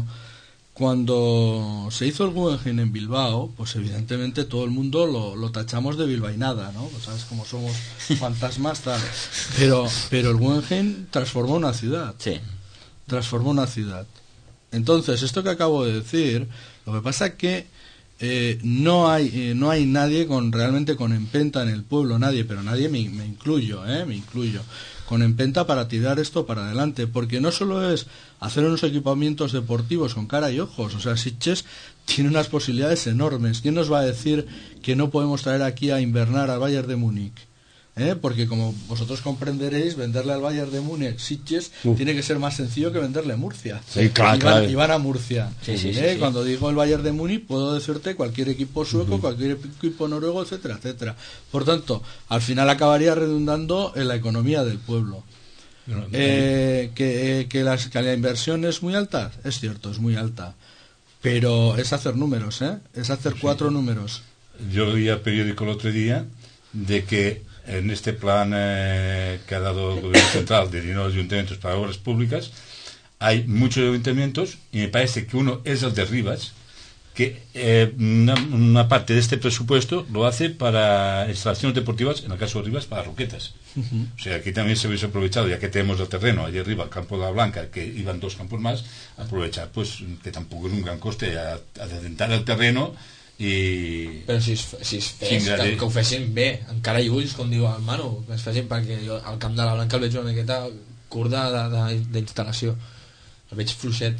S6: cuando se hizo el Guggenheim en Bilbao, pues evidentemente todo el mundo lo, lo tachamos de bilbainada, ¿no? Pues sabes cómo somos fantasmas, tal. Pero, pero el Guggenheim transformó una ciudad.
S2: Sí.
S6: Transformó una ciudad. Entonces, esto que acabo de decir, lo que pasa es que eh, no hay eh, no hay nadie con realmente con empenta en el pueblo, nadie, pero nadie me, me incluyo, ¿eh? Me incluyo. Con empenta para tirar esto para adelante, porque no solo es hacer unos equipamientos deportivos con cara y ojos, o sea, Sitges tiene unas posibilidades enormes. ¿Quién nos va a decir que no podemos traer aquí a invernar al Bayern de Múnich? ¿Eh? Porque como vosotros comprenderéis, venderle al Bayern de Múnich Sitges uh. tiene que ser más sencillo que venderle a Murcia.
S4: Sí, claro,
S6: y, van,
S4: claro.
S6: y van a Murcia.
S2: Sí, sí,
S6: ¿Eh?
S2: sí, sí.
S6: Cuando digo el Bayern de Múnich, puedo decirte cualquier equipo sueco, uh-huh. cualquier equipo noruego, etcétera, etcétera. Por tanto, al final acabaría redundando en la economía del pueblo. No, no, eh, que, eh, que, las, que la inversión es muy alta, es cierto, es muy alta, pero es hacer números, ¿eh? Es hacer sí. cuatro números.
S3: Yo leí el periódico el otro día de que en este plan eh, que ha dado el gobierno central de dinero a los ayuntamientos para obras públicas hay muchos ayuntamientos y me parece que uno es el de Rivas, que eh, una, una parte de este presupuesto lo hace para instalaciones deportivas, en el caso de Rivas, para Roquetas. Uh-huh. O sea, aquí también se hubiese aprovechado, ya que tenemos el terreno, allí arriba, el campo de la Blanca, que iban dos campos más, aprovechar, pues, que tampoco es un gran coste, a, a detentar el terreno i...
S5: Però si es, si es fes, que, que ho fessin bé, encara hi ulls, com diu el Manu, que es fessin, perquè jo al camp de la Blanca el veig una miqueta curt d'instal·lació, el veig fluixet,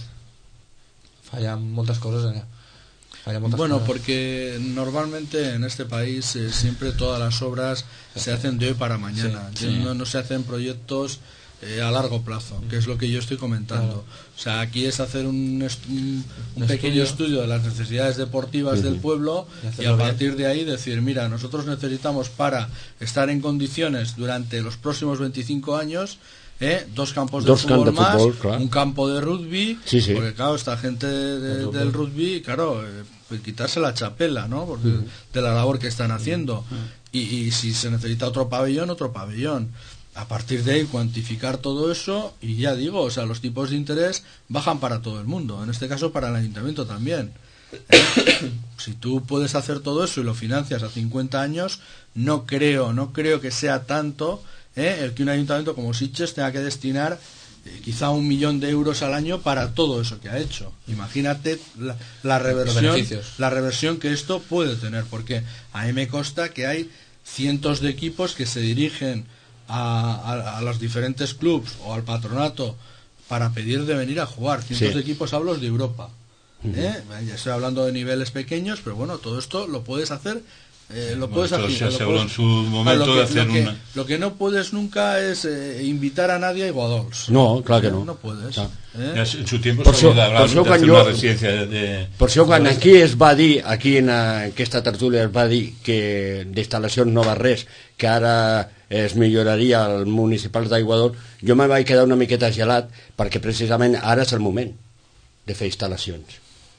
S5: falla moltes coses allà.
S6: Bueno, porque normalmente en este país eh, siempre todas las obras se hacen de hoy para mañana, sí, sí. No, no se hacen proyectos eh, a largo plazo, que es lo que yo estoy comentando. Claro. O sea, aquí es hacer un, un, un pequeño estudio de las necesidades deportivas uh-huh. del pueblo y, y a partir de ahí decir, mira, nosotros necesitamos para estar en condiciones durante los próximos veinticinco años ¿Eh? dos campos de
S4: dos
S6: fútbol
S4: de
S6: más,
S4: fútbol, claro.
S6: un campo de rugby,
S4: sí, sí.
S6: porque claro, esta gente de, del rugby, claro, eh, pues quitarse la chapela, ¿no? Porque, uh-huh. de la labor que están haciendo. Uh-huh. y, y si se necesita otro pabellón, otro pabellón. A partir de ahí cuantificar todo eso y ya digo, o sea, los tipos de interés bajan para todo el mundo, en este caso para el ayuntamiento también. ¿eh? Si tú puedes hacer todo eso y lo financias a cincuenta años, no creo, no creo que sea tanto ¿eh? el que un ayuntamiento como Sitges tenga que destinar eh, quizá un millón de euros al año para todo eso que ha hecho. Imagínate la, la reversión, la reversión que esto puede tener, porque a mí me consta que hay cientos de equipos que se dirigen a, a, a los diferentes clubes o al patronato para pedir de venir a jugar. Cientos sí. de equipos, hablo de Europa. ¿Eh? Ya estoy hablando de niveles pequeños, pero bueno, todo esto lo puedes hacer, eh, lo
S3: bueno,
S6: puedes hacer.
S3: Se aseguró en su momento
S6: lo que,
S3: de hacer
S6: lo que,
S3: una...
S6: Lo que no puedes nunca es eh, invitar a nadie a Iguadols.
S4: No, claro que no.
S6: No puedes.
S4: Ah.
S6: Eh?
S3: En su tiempo
S4: per
S3: s'havia d'hablar
S4: per
S3: de fer
S4: jo,
S3: una residència de...
S4: Per això quan aquí es va dir, aquí en aquesta tertúlia es va dir que d'instal·lacions no va res, que ara es milloraria el municipal d'Aiguadols, jo me vaig quedar una miqueta gelat perquè precisament ara és el moment de fer instal·lacions.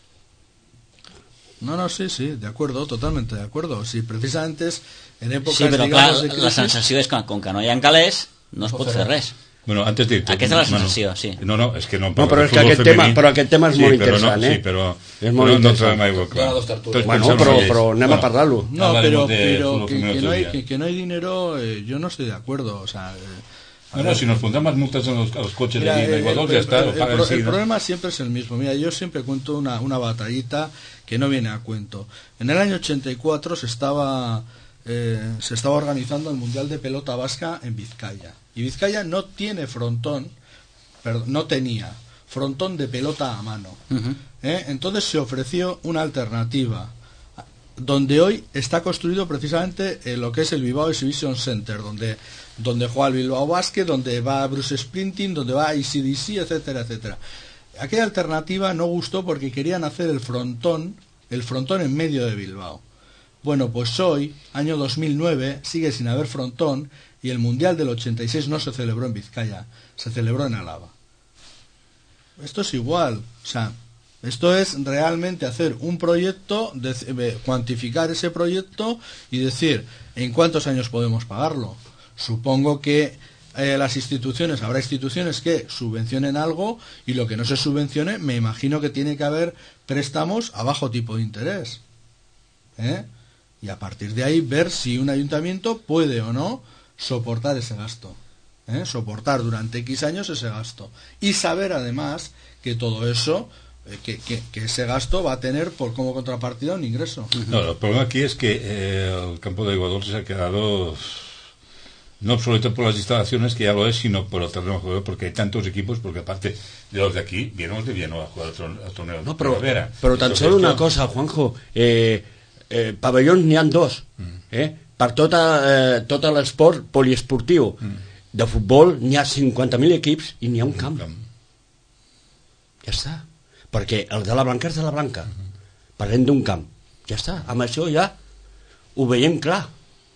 S6: No, no, sí, sí, de acuerdo, totalmente de acuerdo. Sí, precisamente es en épocas,
S2: sí, però
S6: digamos,
S2: clar,
S6: de crisis...
S2: la sensació és que com que no hi ha calés, no es pot fer res.
S3: Bueno, antes de...
S2: Aquesta és la sensació, sí.
S3: No, no, és que no...
S4: No, però és que aquest tema, però aquest tema és
S3: sí,
S4: molt interessant,
S3: no,
S4: eh?
S3: Sí, però,
S4: és molt
S3: però no
S4: interessant.
S3: trobem aigua, clar.
S4: Bueno, però, però anem
S3: bueno,
S4: a parlar-lo.
S6: No, pero, pero que, que, no hay, que, que no hay dinero, eh, yo no estoy de acuerdo, o sea... Eh,
S3: No, no, si nos pondrán más multas a los, a los coches
S6: Mira,
S3: de Iguadols, ya está.
S6: El, el, el, el
S3: ¿no?
S6: problema siempre es el mismo. Mira, yo siempre cuento una, una batallita que no viene a cuento. En el año ochenta y cuatro se estaba, eh, se estaba organizando el Mundial de Pelota Vasca en Vizcaya. Y Vizcaya no tiene frontón, perdón, no tenía frontón de pelota a mano. Uh-huh. ¿Eh? Entonces se ofreció una alternativa donde hoy está construido precisamente eh, lo que es el Bilbao Exhibition Center, donde, donde juega el Bilbao Basket, donde va Bruce Sprinting, donde va I C D C, etcétera, etcétera. Aquella alternativa no gustó porque querían hacer el frontón, el frontón en medio de Bilbao. Bueno, pues hoy, año dos mil nueve, sigue sin haber frontón y el Mundial del ochenta y seis no se celebró en Vizcaya, se celebró en Álava. Esto es igual, o sea... Esto es realmente hacer un proyecto, de, cuantificar ese proyecto y decir en cuántos años podemos pagarlo. Supongo que eh, las instituciones, habrá instituciones que subvencionen algo y lo que no se subvencione, me imagino que tiene que haber préstamos a bajo tipo de interés. ¿Eh? Y a partir de ahí ver si un ayuntamiento puede o no soportar ese gasto. ¿Eh? Soportar durante X años ese gasto. Y saber además que todo eso... Que, que, que ese gasto va a tener por como contrapartida un ingreso.
S3: No, el problema aquí es que eh, el campo de Iguadols se ha quedado no obsoleto por las instalaciones, que ya lo es, sino por el terreno de juego, porque hay tantos equipos, porque aparte de los de aquí, vienen los de Vieno a jugar al torneo.
S4: No, pero, pero, pero tan solo una cosa, Juanjo, eh, eh, pavellons n'hi ha dos, eh? Per tota, eh, tot l'esport poliesportiu. Mm. De futbol n'hi ha cinquanta mil equips i n'hi ha un camp. camp. Ja està. Perquè el de la Blanca és de la Blanca. Uh-huh. Parlem d'un camp. Ja està. Amb això ja ho veiem clar.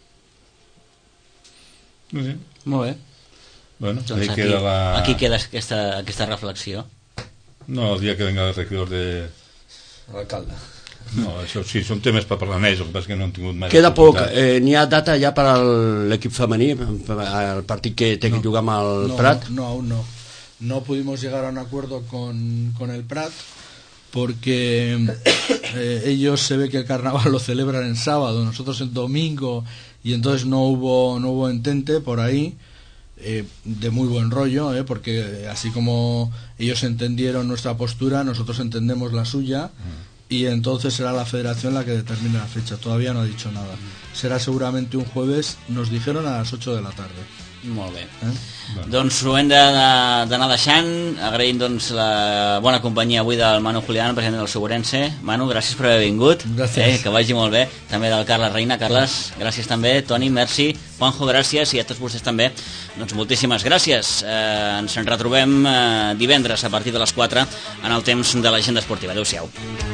S3: No sé.
S2: Molt bé.
S3: Bueno,
S2: doncs
S3: ahí
S2: aquí,
S3: queda la...
S2: aquí queda aquesta, aquesta reflexió.
S3: No, el dia que venga el regidor de...
S5: L'alcalde.
S3: No, això sí, són temes per parlar més, el que passa que no han tingut mai...
S4: Queda poc. Eh, n'hi ha data ja per a l'equip femení, el partit que té que no, jugar amb el
S6: no,
S4: Prat?
S6: No, no, aún no. No pudimos llegar a un acuerdo con, con el Prat porque eh, ellos se ve que el carnaval lo celebran en sábado, nosotros el domingo, y entonces no hubo no hubo entente por ahí, eh, de muy buen rollo, eh, porque así como ellos entendieron nuestra postura, nosotros entendemos la suya, y entonces será la federación la que determine la fecha. Todavía no ha dicho nada. Será seguramente un jueves, nos dijeron a las ocho de la tarde.
S2: Molt bé.
S6: Eh?
S2: Bueno. Doncs ho hem d'anar deixant, agraint doncs, la bona companyia avui del Manu Julián, president del Segurense. Manu, gràcies per haver vingut.
S6: Gràcies.
S2: Eh, que vagi molt bé. També del Carles Reina. Carles, gràcies també. Toni, merci. Juanjo, gràcies. I a tots vostès també. Doncs moltíssimes gràcies. Eh, ens en retrobem eh, divendres a partir de les quatre en el temps de l'agenda esportiva. Adéu-siau.